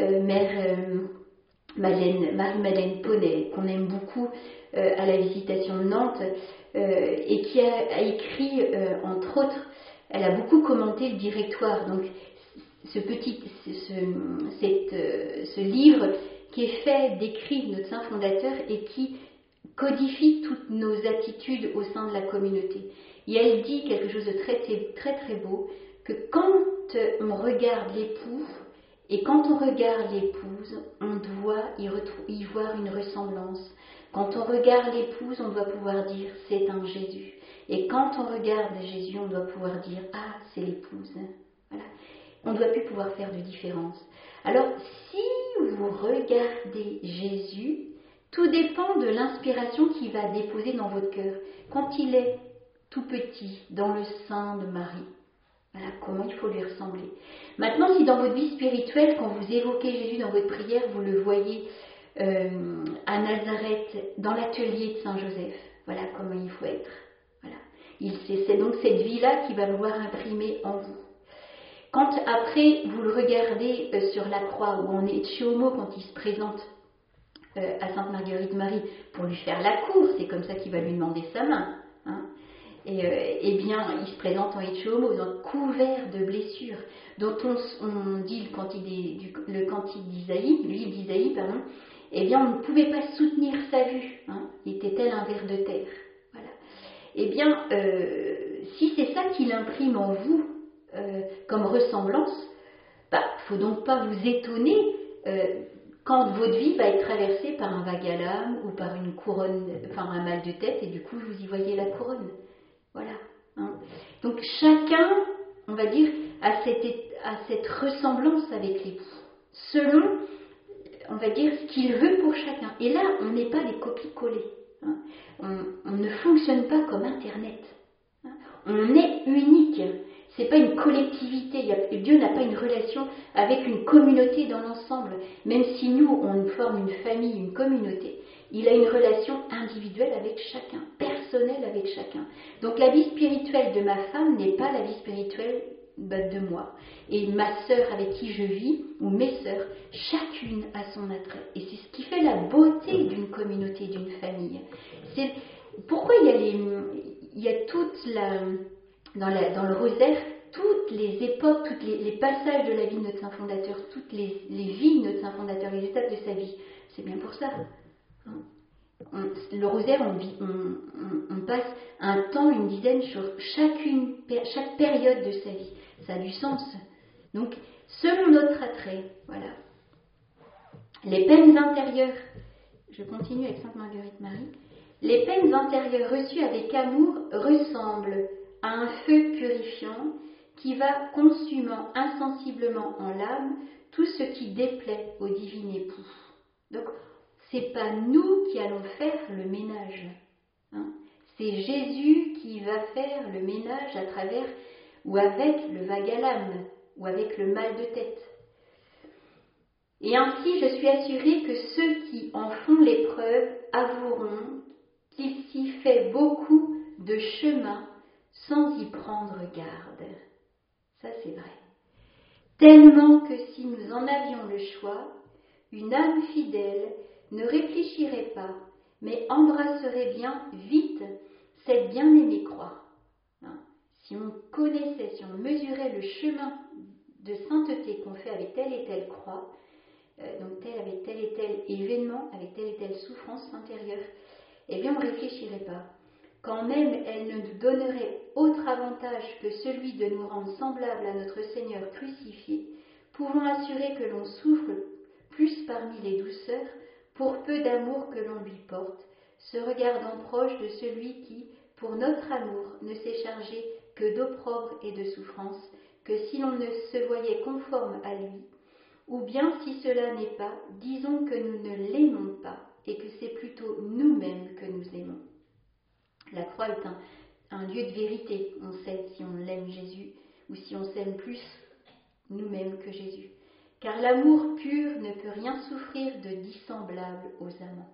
Speaker 1: Marie-Madeleine Poney, qu'on aime beaucoup à la Visitation de Nantes, et qui a écrit, entre autres, elle a beaucoup commenté le directoire. Donc, ce livre qui est fait d'écrits de notre saint fondateur et qui codifie toutes nos attitudes au sein de la communauté. Et elle dit quelque chose de très, très, très beau, que quand on regarde l'époux et quand on regarde l'épouse, on doit y voir une ressemblance. Quand on regarde l'épouse, on doit pouvoir dire « c'est un Jésus ». Et quand on regarde Jésus, on doit pouvoir dire « ah, c'est l'épouse ». Voilà. On ne doit plus pouvoir faire de différence. Alors, si vous regardez Jésus, tout dépend de l'inspiration qu'il va déposer dans votre cœur. Quand il est tout petit, dans le sein de Marie, voilà comment il faut lui ressembler. Maintenant, si dans votre vie spirituelle, quand vous évoquez Jésus dans votre prière, vous le voyez à Nazareth, dans l'atelier de Saint-Joseph, voilà comment il faut être. Voilà. C'est donc cette vie-là qui va vouloir imprimer en vous. Quand après, vous le regardez sur la croix, où on est chez Homo, quand il se présente à Sainte Marguerite Marie pour lui faire la cour, c'est comme ça qu'il va lui demander sa main. Hein. Et bien, il se présente en Ecce Homo, donc couvert de blessures, dont on dit le cantique d'Isaïe, le livre d'Isaïe, pardon, eh bien, on ne pouvait pas soutenir sa vue, hein, il était tel un ver de terre. Voilà. Eh bien, si c'est ça qu'il imprime en vous comme ressemblance, faut donc pas vous étonner quand votre vie va être traversée par un vague à l'âme ou par une couronne, enfin un mal de tête, et du coup vous y voyez la couronne. Voilà. Hein. Donc chacun, on va dire, a cette ressemblance avec l'époux, selon, on va dire, ce qu'il veut pour chacun. Et là, on n'est pas des copies-collées. Hein. On ne fonctionne pas comme Internet. Hein. On est unique. C'est pas une collectivité. Dieu n'a pas une relation avec une communauté dans l'ensemble. Même si nous, on forme une famille, une communauté, il a une relation individuelle avec chacun, personnelle avec chacun. Donc la vie spirituelle de ma femme n'est pas la vie spirituelle de moi. Et ma sœur avec qui je vis, ou mes sœurs, chacune a son attrait. Et c'est ce qui fait la beauté d'une communauté, d'une famille. C'est pourquoi il y a toute la... Dans le rosaire, toutes les époques, tous les passages de la vie de notre saint fondateur, toutes les vies de notre saint fondateur, les étapes de sa vie, c'est bien pour ça. Le rosaire, on passe un temps, une dizaine sur chaque période de sa vie. Ça a du sens. Donc, selon notre attrait, voilà. Les peines intérieures, je continue avec Sainte Marguerite Marie, les peines intérieures reçues avec amour ressemblent à un feu purifiant qui va consumant insensiblement en l'âme tout ce qui déplaît au divin époux. Donc, c'est pas nous qui allons faire le ménage. Hein. C'est Jésus qui va faire le ménage à travers ou avec le vague à l'âme ou avec le mal de tête. Et ainsi, je suis assurée que ceux qui en font l'épreuve avoueront qu'il s'y fait beaucoup de chemin sans y prendre garde. Ça, c'est vrai. Tellement que si nous en avions le choix, une âme fidèle ne réfléchirait pas, mais embrasserait bien vite cette bien-aimée croix. Hein. Si on connaissait, si on mesurait le chemin de sainteté qu'on fait avec telle et telle croix, donc avec tel et tel événement, avec telle et telle souffrance intérieure, eh bien on ne réfléchirait pas. Quand même elle ne nous donnerait autre avantage que celui de nous rendre semblables à notre Seigneur crucifié, pouvons assurer que l'on souffre plus parmi les douceurs, pour peu d'amour que l'on lui porte, se regardant proche de celui qui, pour notre amour, ne s'est chargé que d'opprobre et de souffrance, que si l'on ne se voyait conforme à lui, ou bien si cela n'est pas, disons que nous ne l'aimons pas, et que c'est plutôt nous-mêmes que nous aimons. La croix est un lieu de vérité. On sait si on l'aime Jésus ou si on s'aime plus nous-mêmes que Jésus. Car l'amour pur ne peut rien souffrir de dissemblable aux amants.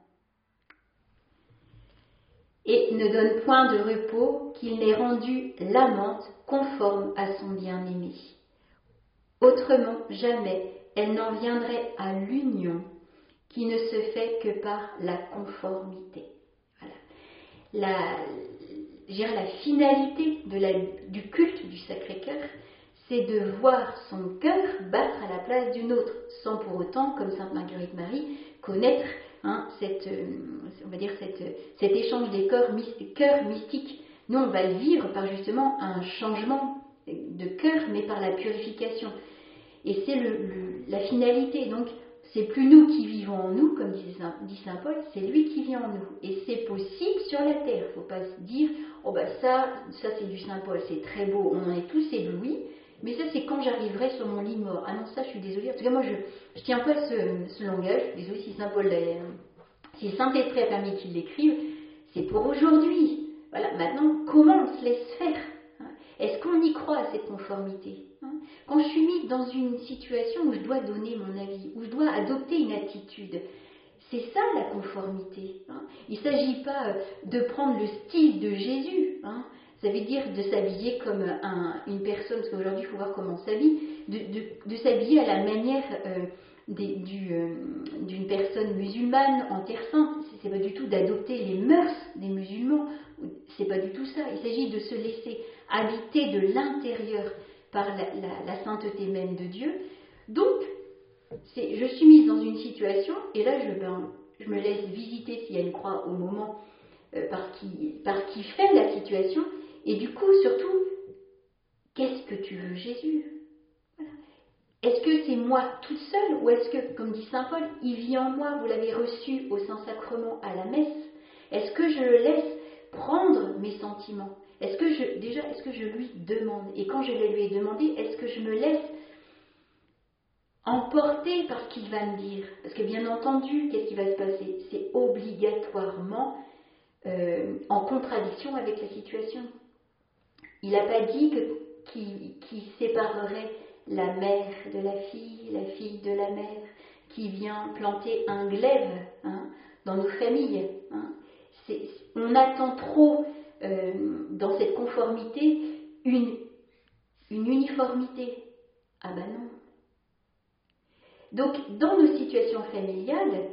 Speaker 1: Et ne donne point de repos qu'il n'ait rendu l'amante conforme à son bien-aimé. Autrement, jamais elle n'en viendrait à l'union qui ne se fait que par la conformité. Voilà. je dirais la finalité du culte du Sacré-Cœur, c'est de voir son cœur battre à la place d'une autre, sans pour autant, comme Sainte Marguerite Marie, connaître on va dire cet échange des cœurs mystiques. Nous, on va le vivre par justement un changement de cœur, mais par la purification. Et c'est la finalité. Donc, c'est plus nous qui vivons en nous, comme dit Saint Paul, c'est lui qui vit en nous. Et c'est possible sur la terre. Il ne faut pas se dire, oh ben ça c'est du Saint Paul, c'est très beau, on en est tous éblouis. Mais ça, c'est quand j'arriverai sur mon lit mort. Ah non, ça, je suis désolée. En tout cas, moi, je tiens pas ce langage. Désolée si Saint Paul, si Saint-Esprit a permis qu'il l'écrive, c'est pour aujourd'hui. Voilà. Maintenant, comment on se laisse faire? Est-ce qu'on y croit à cette conformité? Quand je suis mise dans une situation où je dois donner mon avis, où je dois adopter une attitude, c'est ça la conformité. Il ne s'agit pas de prendre le style de Jésus. Ça veut dire de s'habiller comme une personne, parce qu'aujourd'hui il faut voir comment on s'habille, de s'habiller à la manière d'une personne musulmane en terre sainte. C'est pas du tout d'adopter les mœurs des musulmans, c'est pas du tout ça. Il s'agit de se laisser habiter de l'intérieur par la sainteté même de Dieu. Donc, je suis mise dans une situation, et là je me laisse visiter s'il y a une croix au moment par qui fait la situation. Et du coup, surtout, qu'est-ce que tu veux, Jésus? Voilà. Est-ce que c'est moi toute seule, ou est-ce que, comme dit Saint Paul, il vit en moi, vous l'avez reçu au Saint-Sacrement à la messe? Est-ce que je le laisse prendre mes sentiments? Est-ce que je lui demande? Et quand je les lui ai demandés, est-ce que je me laisse emporter par ce qu'il va me dire? Parce que bien entendu, qu'est-ce qui va se passer? C'est obligatoirement en contradiction avec la situation. Il n'a pas dit qu'il séparerait la mère de la fille de la mère, qui vient planter un glaive dans nos familles. On attend trop dans cette conformité une uniformité. Ah ben non. Donc, dans nos situations familiales,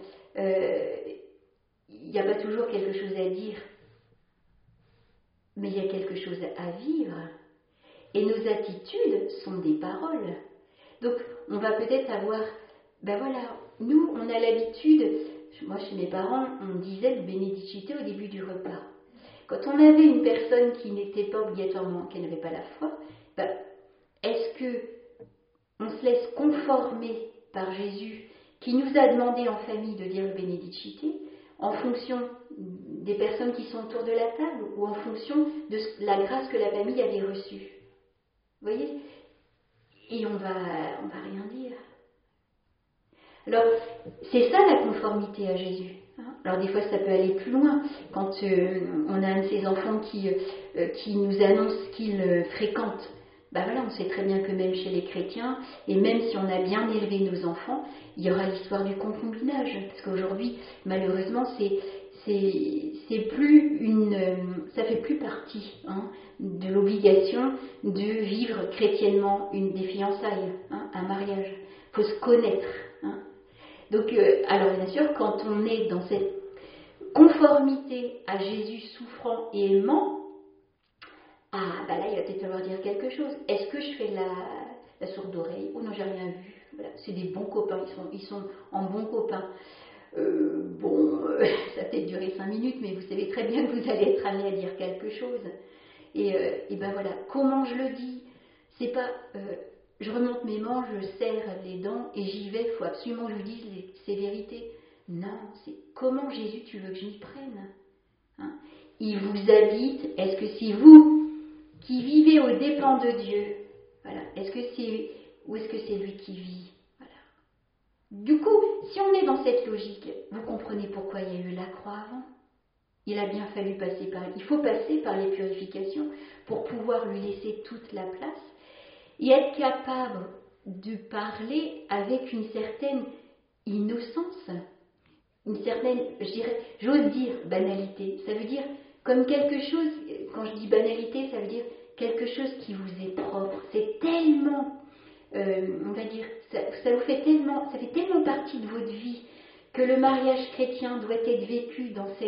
Speaker 1: il n'y a pas toujours quelque chose à dire, mais il y a quelque chose à vivre. Et nos attitudes sont des paroles. Donc, on va peut-être avoir, ben voilà, nous, on a l'habitude, moi chez mes parents, on disait le Benedicite au début du repas. Quand on avait une personne qui n'était pas obligatoirement, qui n'avait pas la foi, ben, est-ce que on se laisse conformer par Jésus, qui nous a demandé en famille de dire le Benedicite, en fonction des personnes qui sont autour de la table, ou en fonction de la grâce que la famille avait reçue? Vous voyez? Et on va rien dire. Alors, c'est ça la conformité à Jésus. Alors des fois ça peut aller plus loin, quand on a un de ces enfants qui nous annonce qu'il fréquente. Ben voilà, on sait très bien que même chez les chrétiens, et même si on a bien élevé nos enfants, il y aura l'histoire du concubinage. Parce qu'aujourd'hui, malheureusement, c'est plus ça fait plus partie de l'obligation de vivre chrétiennement des fiançailles, un mariage. Il faut se connaître. Donc, alors bien sûr, quand on est dans cette conformité à Jésus souffrant et aimant, ah, bah là, il va peut-être falloir dire quelque chose. Est-ce que je fais la sourde oreille? Oh non, j'ai rien vu. Voilà, c'est des bons copains, ils sont en bons copains. Ça va peut-être durer 5 minutes, mais vous savez très bien que vous allez être amené à dire quelque chose. Et ben voilà, comment je le dis? C'est pas, je remonte mes manches, je serre les dents et j'y vais, il faut absolument que je vous dise ces vérités. Non, c'est comment Jésus tu veux que je m'y prenne? Il vous habite, est-ce que c'est vous qui vivez aux dépens de Dieu, voilà, ou est-ce que c'est lui qui vit? Voilà. Du coup, si on est dans cette logique, vous comprenez pourquoi il y a eu la croix avant. Il a bien fallu il faut passer par les purifications pour pouvoir lui laisser toute la place et être capable de parler avec une certaine innocence, une certaine, j'ose dire banalité. Ça veut dire comme quelque chose, quand je dis banalité, ça veut dire quelque chose qui vous est propre. C'est tellement, on va dire, ça fait tellement partie de votre vie que le mariage chrétien doit être vécu dans cette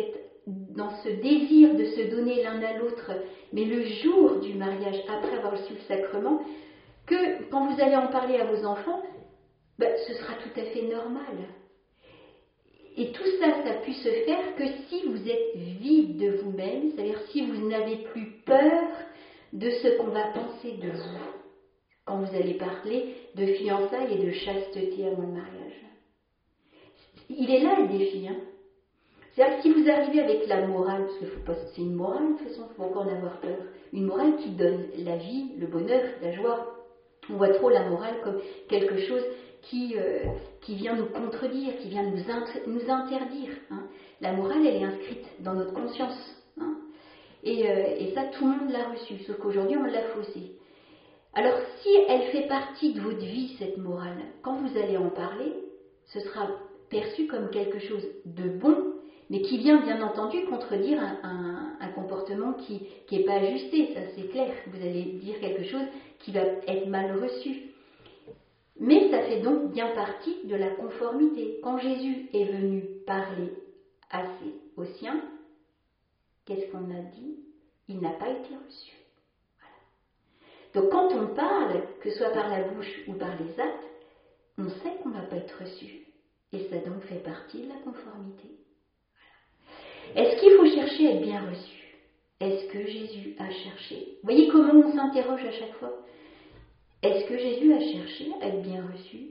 Speaker 1: dans ce désir de se donner l'un à l'autre, mais le jour du mariage, après avoir reçu le sacrement, que quand vous allez en parler à vos enfants, ce sera tout à fait normal. Et tout ça, ça a pu se faire que si vous êtes vide de vous-même, c'est-à-dire si vous n'avez plus peur de ce qu'on va penser de vous, quand vous allez parler de fiançailles et de chasteté avant le mariage. Il est là le défi, hein. C'est-à-dire que si vous arrivez avec la morale, parce qu'il faut pas, c'est une morale de toute façon, il faut encore en avoir peur, une morale qui donne la vie, le bonheur, la joie. On voit trop la morale comme quelque chose qui vient nous contredire, qui vient nous interdire. Hein. La morale, elle est inscrite dans notre conscience. Hein. Et ça, tout le monde l'a reçu, sauf qu'aujourd'hui, on l'a faussée. Alors, si elle fait partie de votre vie, cette morale, quand vous allez en parler, ce sera perçu comme quelque chose de bon, mais qui vient bien entendu contredire un comportement qui n'est pas ajusté, ça c'est clair. Vous allez dire quelque chose qui va être mal reçu. Mais ça fait donc bien partie de la conformité. Quand Jésus est venu parler aux siens, qu'est-ce qu'on a dit? Il n'a pas été reçu. Voilà. Donc quand on parle, que ce soit par la bouche ou par les actes, on sait qu'on ne va pas être reçu. Et ça donc fait partie de la conformité. Voilà. Est-ce qu'il faut chercher à être bien reçu? Est-ce que Jésus a cherché? Vous voyez comment on s'interroge à chaque fois? Est-ce que Jésus a cherché à être bien reçu?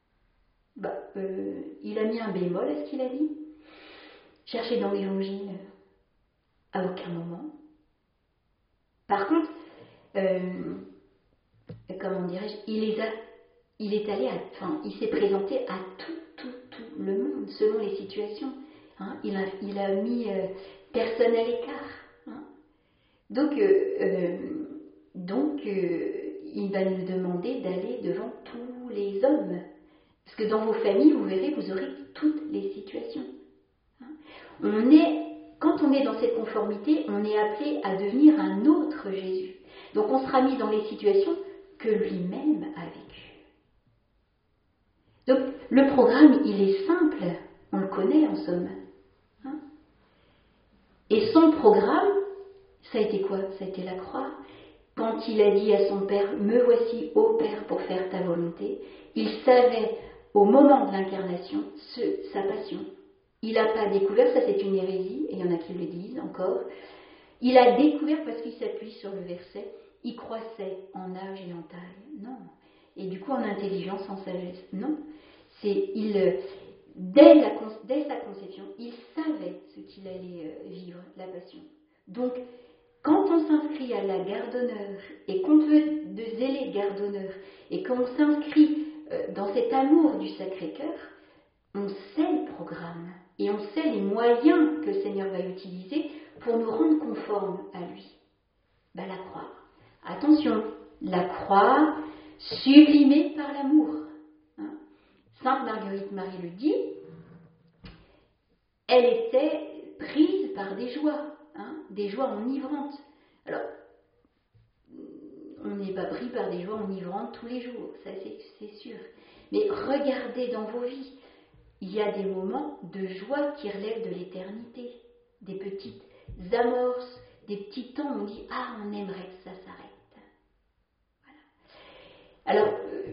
Speaker 1: Il a mis un bémol à ce qu'il a dit. Chercher dans l'Évangile, à aucun moment. Par contre, comment dirais-je, il s'est présenté à tout le monde, selon les situations. Hein, il a mis personne à l'écart. Hein. Donc, il va nous demander d'aller devant tous les hommes. Parce que dans vos familles, vous verrez, vous aurez toutes les situations. Quand on est dans cette conformité, on est appelé à devenir un autre Jésus. Donc on sera mis dans les situations que lui-même a vécues. Donc le programme, il est simple, on le connaît en somme. Et son programme, ça a été quoi? Ça a été la croix. Quand il a dit à son Père, me voici, ô Père, pour faire ta volonté, il savait au moment de l'incarnation sa passion. Il n'a pas découvert, ça c'est une hérésie, et il y en a qui le disent encore. Il a découvert parce qu'il s'appuie sur le verset, il croissait en âge et en taille. Non. Et du coup en intelligence, en sagesse. Non. Dès sa conception, il savait ce qu'il allait vivre, la passion. Donc, quand on s'inscrit à la garde d'honneur, et qu'on veut de zélés garde d'honneur, et qu'on s'inscrit dans cet amour du Sacré-Cœur, on sait le programme, et on sait les moyens que le Seigneur va utiliser pour nous rendre conformes à lui. La croix. Attention, la croix sublimée par l'amour. Hein. Sainte Marguerite Marie le dit, elle était prise par des joies. Des joies enivrantes. Alors, on n'est pas pris par des joies enivrantes tous les jours, ça c'est sûr. Mais regardez dans vos vies, il y a des moments de joie qui relèvent de l'éternité, des petites amorces, des petits temps où on dit « Ah, on aimerait que ça s'arrête. » Voilà.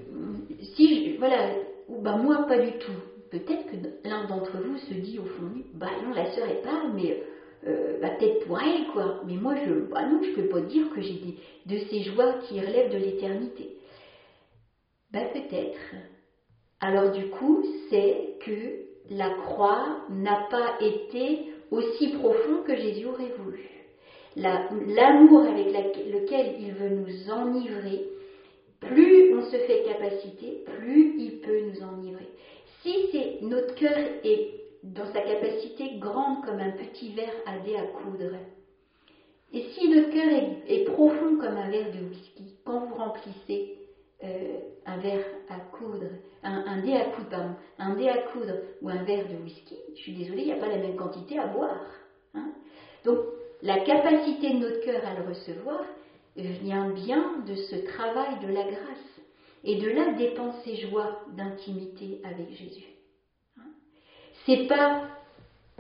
Speaker 1: Alors, moi pas du tout. Peut-être que l'un d'entre vous se dit au fond de lui « non, la sœur est pas, mais... peut-être pour elle, quoi. Mais moi, je peux pas dire que j'ai de ces joies qui relèvent de l'éternité. Peut-être. Alors du coup, c'est que la croix n'a pas été aussi profond que Jésus aurait voulu. L'amour avec lequel il veut nous enivrer, plus on se fait capacité, plus il peut nous enivrer. Si notre cœur est dans sa capacité grande comme un petit verre à dé à coudre. Et si notre cœur est profond comme un verre de whisky, quand vous remplissez un verre à coudre, un dé à coudre ou un verre de whisky, je suis désolée, il n'y a pas la même quantité à boire. Hein. Donc, la capacité de notre cœur à le recevoir vient bien de ce travail de la grâce. Et de là dépendent ces joies d'intimité avec Jésus. C'est pas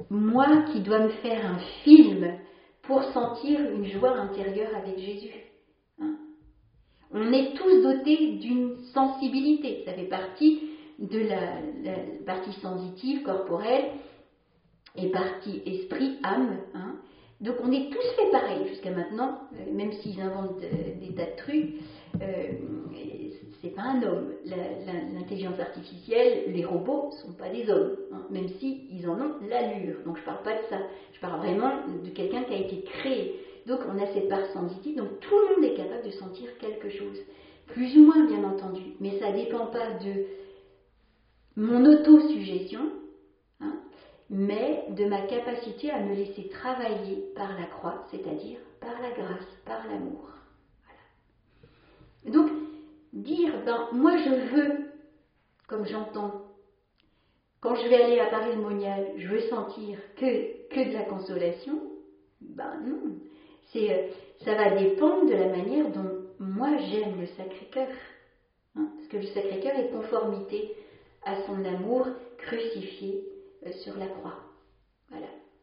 Speaker 1: moi qui dois me faire un film pour sentir une joie intérieure avec Jésus. Hein? On est tous dotés d'une sensibilité, ça fait partie de la partie sensitive, corporelle, et partie esprit, âme. Hein? Donc on est tous fait pareil jusqu'à maintenant, même s'ils inventent des tas de trucs, c'est pas un homme. L'intelligence artificielle, les robots sont pas des hommes, hein, même s'ils en ont l'allure. Donc je parle pas de ça, je parle vraiment de quelqu'un qui a été créé. Donc on a cette part sensitive, donc tout le monde est capable de sentir quelque chose, plus ou moins bien entendu, mais ça dépend pas de mon autosuggestion, hein, mais de ma capacité à me laisser travailler par la croix, c'est-à-dire par la grâce, par l'amour. Voilà. Donc, dire, moi je veux, comme j'entends, quand je vais aller à Paris-le-Monial, je veux sentir que de la consolation, non. Ça va dépendre de la manière dont moi j'aime le Sacré-Cœur. Hein, parce que le Sacré-Cœur est conformité à son amour crucifié sur la croix. Voilà.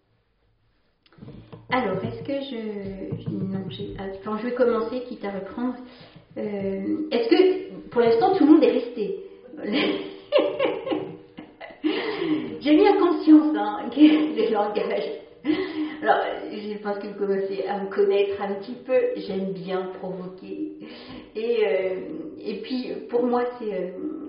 Speaker 1: Alors, est-ce que je vais commencer, quitte à reprendre. Est-ce que, pour l'instant, tout le monde est resté? J'ai mis à conscience le langage. Alors, je pense que vous commencez à me connaître un petit peu. J'aime bien provoquer. Et puis, pour moi, c'est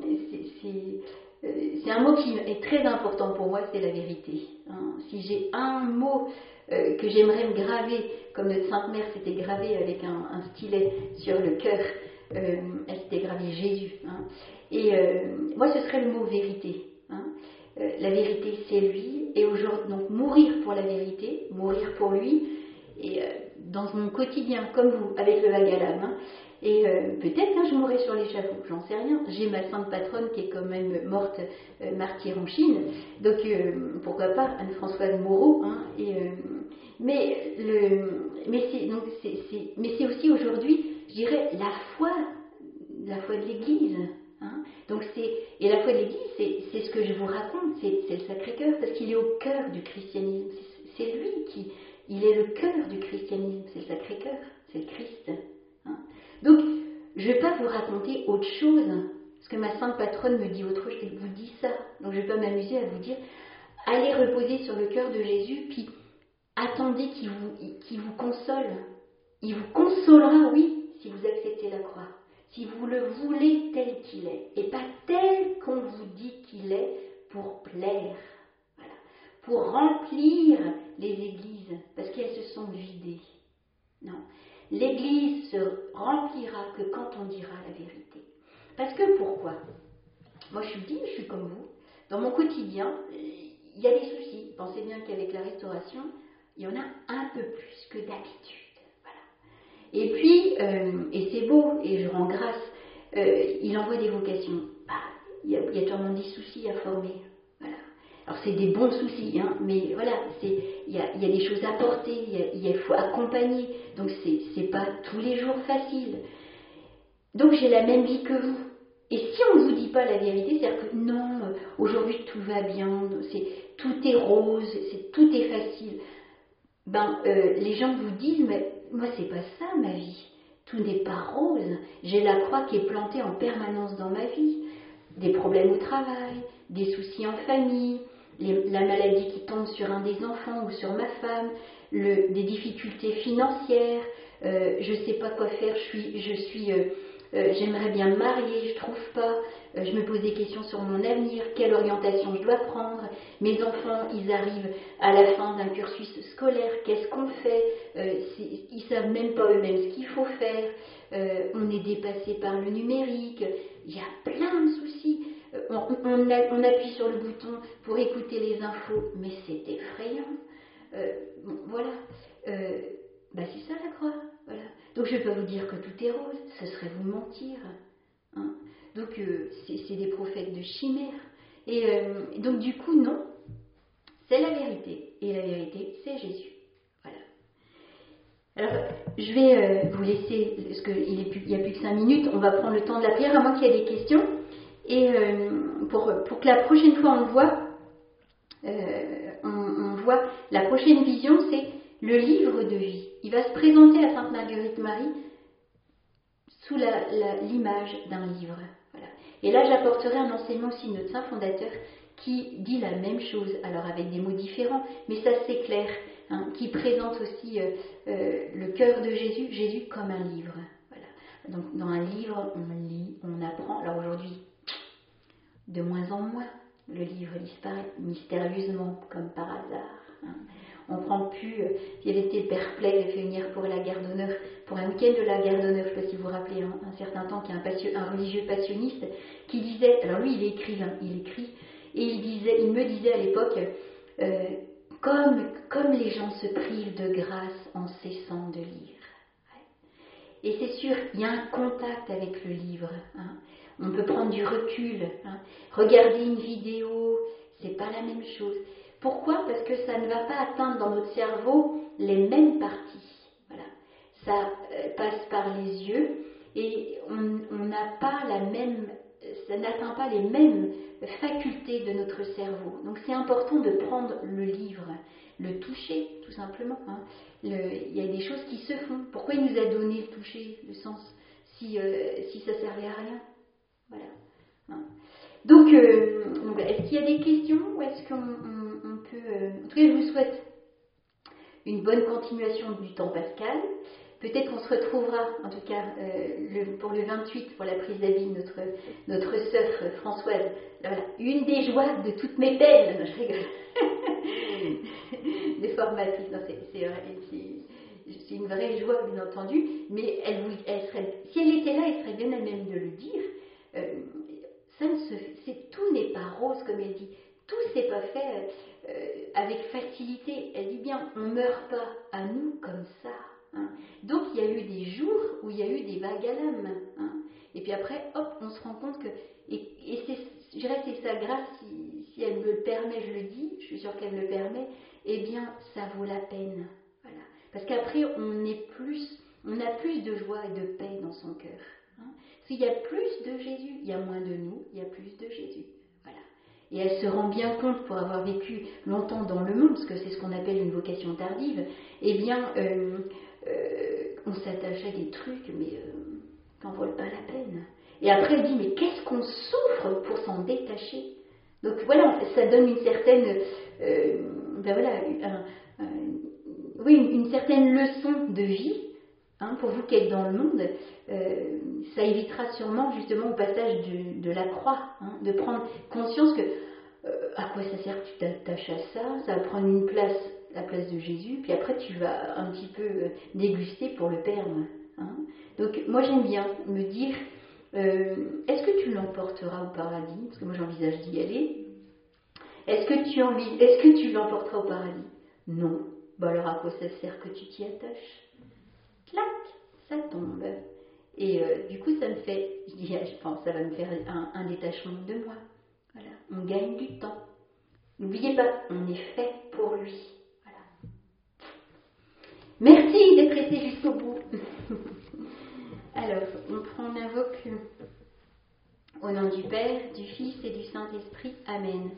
Speaker 1: un mot qui est très important pour moi, c'est la vérité. Hein. Si j'ai un mot que j'aimerais me graver, comme notre Sainte Mère s'était gravée avec un stylet sur le cœur, elle s'était gravée Jésus. Hein. Et moi, ce serait le mot vérité. Hein. La vérité, c'est lui. Et aujourd'hui, donc mourir pour la vérité, mourir pour lui, et dans mon quotidien, comme vous, avec le vague à l'âme. Hein. Et peut-être je mourrai sur l'échafaud, j'en sais rien. J'ai ma sainte patronne qui est quand même morte martyre en Chine, donc pourquoi pas Anne-Françoise Moreau. Hein, mais c'est aussi aujourd'hui, je dirais, la foi de l'Église. Hein. Donc et la foi de l'Église, c'est ce que je vous raconte, c'est le Sacré-Cœur, parce qu'il est au cœur du christianisme. C'est lui il est le cœur du christianisme, c'est le Sacré-Cœur, c'est le Christ. Hein. Donc, je ne vais pas vous raconter autre chose, parce que ma sainte patronne me dit autre chose, elle vous dit ça. Donc, je ne vais pas m'amuser à vous dire, allez reposer sur le cœur de Jésus, puis attendez qu'il vous console. Il vous consolera, oui, si vous acceptez la croix. Si vous le voulez tel qu'il est, et pas tel qu'on vous dit qu'il est pour plaire, voilà, pour remplir les églises, parce qu'elles se sont vidées. Non, l'église se remplira que quand on dira la vérité. Parce que pourquoi? Moi je suis comme vous, dans mon quotidien, il y a des soucis. Pensez bien qu'avec la restauration, il y en a un peu plus que d'habitude. Et puis, et c'est beau, et je rends grâce, il envoie des vocations. Il y a tellement de soucis à former. Voilà. Alors c'est des bons soucis, hein, mais voilà, il y a des choses à porter, il faut accompagner. Donc c'est pas tous les jours facile. Donc j'ai la même vie que vous. Et si on ne vous dit pas la vérité, c'est-à-dire que non, aujourd'hui tout va bien, tout est rose, tout est facile. Les gens vous disent, mais moi c'est pas ça ma vie, tout n'est pas rose, j'ai la croix qui est plantée en permanence dans ma vie, des problèmes au travail, des soucis en famille, la maladie qui tombe sur un des enfants ou sur ma femme, des difficultés financières, je sais pas quoi faire, j'aimerais bien me marier, je trouve pas, je me pose des questions sur mon avenir, quelle orientation je dois prendre, mes enfants, ils arrivent à la fin d'un cursus scolaire, qu'est-ce qu'on fait, ils savent même pas eux-mêmes ce qu'il faut faire, on est dépassé par le numérique, il y a plein de soucis, on appuie sur le bouton pour écouter les infos, mais c'est effrayant, voilà, c'est ça la croix, voilà. Donc je ne vais pas vous dire que tout est rose, ce serait vous mentir. Hein. Donc c'est des prophètes de chimère. Et donc du coup, non, c'est la vérité. Et la vérité, c'est Jésus. Voilà. Alors, je vais vous laisser, parce qu'il n'y a plus que 5 minutes, on va prendre le temps de la prière, à moins qu'il y ait des questions. Et pour que la prochaine fois on le voit, on voit la prochaine vision, c'est le livre de vie. Il va se présenter à Sainte Marguerite Marie sous l'image d'un livre. Voilà. Et là, j'apporterai un enseignement aussi de notre saint fondateur qui dit la même chose, alors avec des mots différents, mais ça c'est clair, hein, qui présente aussi le cœur de Jésus, Jésus comme un livre. Voilà. Donc dans un livre, on lit, on apprend. Alors aujourd'hui, de moins en moins, le livre disparaît mystérieusement, comme par hasard. Hein. On ne prend plus. Il y avait été le père Play qui a fait venir pour la garde d'honneur, pour un week-end de la garde d'honneur, je ne sais pas si vous vous rappelez, un certain temps, qui est un religieux passionniste, qui disait, alors lui il est écrivain, il écrit, et il me disait à l'époque, comme les gens se privent de grâce en cessant de lire. Et c'est sûr, il y a un contact avec le livre. Hein. On peut prendre du recul. Hein. Regarder une vidéo, c'est pas la même chose. Pourquoi ? Parce que ça ne va pas atteindre dans notre cerveau les mêmes parties. Voilà. Ça passe par les yeux et on n'a pas la même, ça n'atteint pas les mêmes facultés de notre cerveau. Donc c'est important de prendre le livre, le toucher tout simplement. Hein. Il y a des choses qui se font. Pourquoi il nous a donné le toucher, le sens, si ça servait à rien ? Voilà. Hein. Donc est-ce qu'il y a des questions ou est-ce qu'on peut... En tout cas, je vous souhaite une bonne continuation du temps pascal. Peut-être qu'on se retrouvera, en tout cas, pour le 28, pour la prise d'avis de notre sœur Françoise. Voilà, une des joies de toutes mes peines. Non, je rigole. Des formatrices. Non, c'est une vraie joie, bien entendu. Mais si elle était là, elle serait bien à même de le dire. Tout n'est pas rose, comme elle dit. Tout s'est pas fait avec facilité. Elle dit bien, on ne meurt pas à nous comme ça. Hein. Donc il y a eu des jours où il y a eu des vagues à l'âme. Hein. Et puis après, hop, on se rend compte que... Et je dirais que c'est sa grâce, si elle me le permet, je le dis, je suis sûre qu'elle me le permet, eh bien, ça vaut la peine. Voilà. Parce qu'après, on a plus de joie et de paix dans son cœur. Hein. S'il y a plus de Jésus, il y a moins de nous, il y a plus de Jésus. Voilà. Et elle se rend bien compte, pour avoir vécu longtemps dans le monde, parce que c'est ce qu'on appelle une vocation tardive, eh bien, on s'attache à des trucs, mais n'en vaut pas la peine. Et après, elle dit, mais qu'est-ce qu'on souffre pour s'en détacher ? Donc voilà, ça donne une certaine, une certaine leçon de vie. Hein, pour vous qui êtes dans le monde, ça évitera sûrement justement au passage de la croix, hein, de prendre conscience que à quoi ça sert que tu t'attaches à ça, ça va prendre une place, la place de Jésus, puis après tu vas un petit peu déguster pour le perdre. Hein. Donc moi j'aime bien me dire, est-ce que tu l'emporteras au paradis ? Parce que moi j'envisage d'y aller. Est-ce que tu l'emporteras au paradis ? Non. Bah alors à quoi ça sert que tu t'y attaches ? Clac, ça tombe. Et du coup, ça me fait, je pense, ça va me faire un détachement de moi. Voilà, on gagne du temps. N'oubliez pas, on est fait pour lui. Voilà. Merci d'être resté jusqu'au bout. Alors, on invoque au nom du Père, du Fils et du Saint-Esprit. Amen.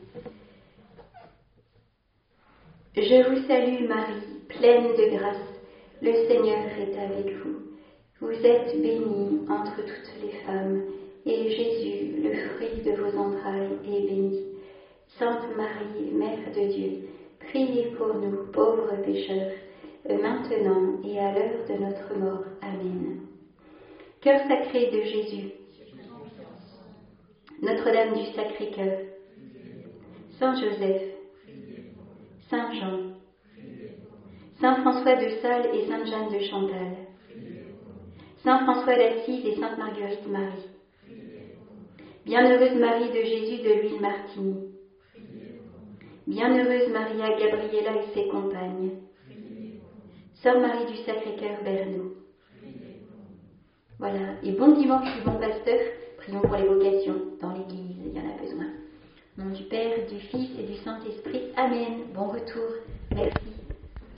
Speaker 1: Je vous salue Marie, pleine de grâce. Le Seigneur est avec vous. Vous êtes bénie entre toutes les femmes, et Jésus, le fruit de vos entrailles, est béni. Sainte Marie, Mère de Dieu, priez pour nous, pauvres pécheurs, maintenant et à l'heure de notre mort. Amen. Cœur sacré de Jésus, Notre-Dame du Sacré-Cœur, Saint Joseph, Saint Jean, Saint François de Sales et Sainte Jeanne de Chantal, Saint François d'Assise et Sainte Marguerite Marie, Bienheureuse Marie de Jésus de l'Huile Martini, Bienheureuse Maria Gabriella et ses compagnes, Sœur Marie du Sacré-Cœur Bernou. Voilà, et bon dimanche du bon pasteur, prions pour les vocations dans l'Église, il y en a besoin. Au nom du Père, du Fils et du Saint-Esprit. Amen. Bon retour. Merci.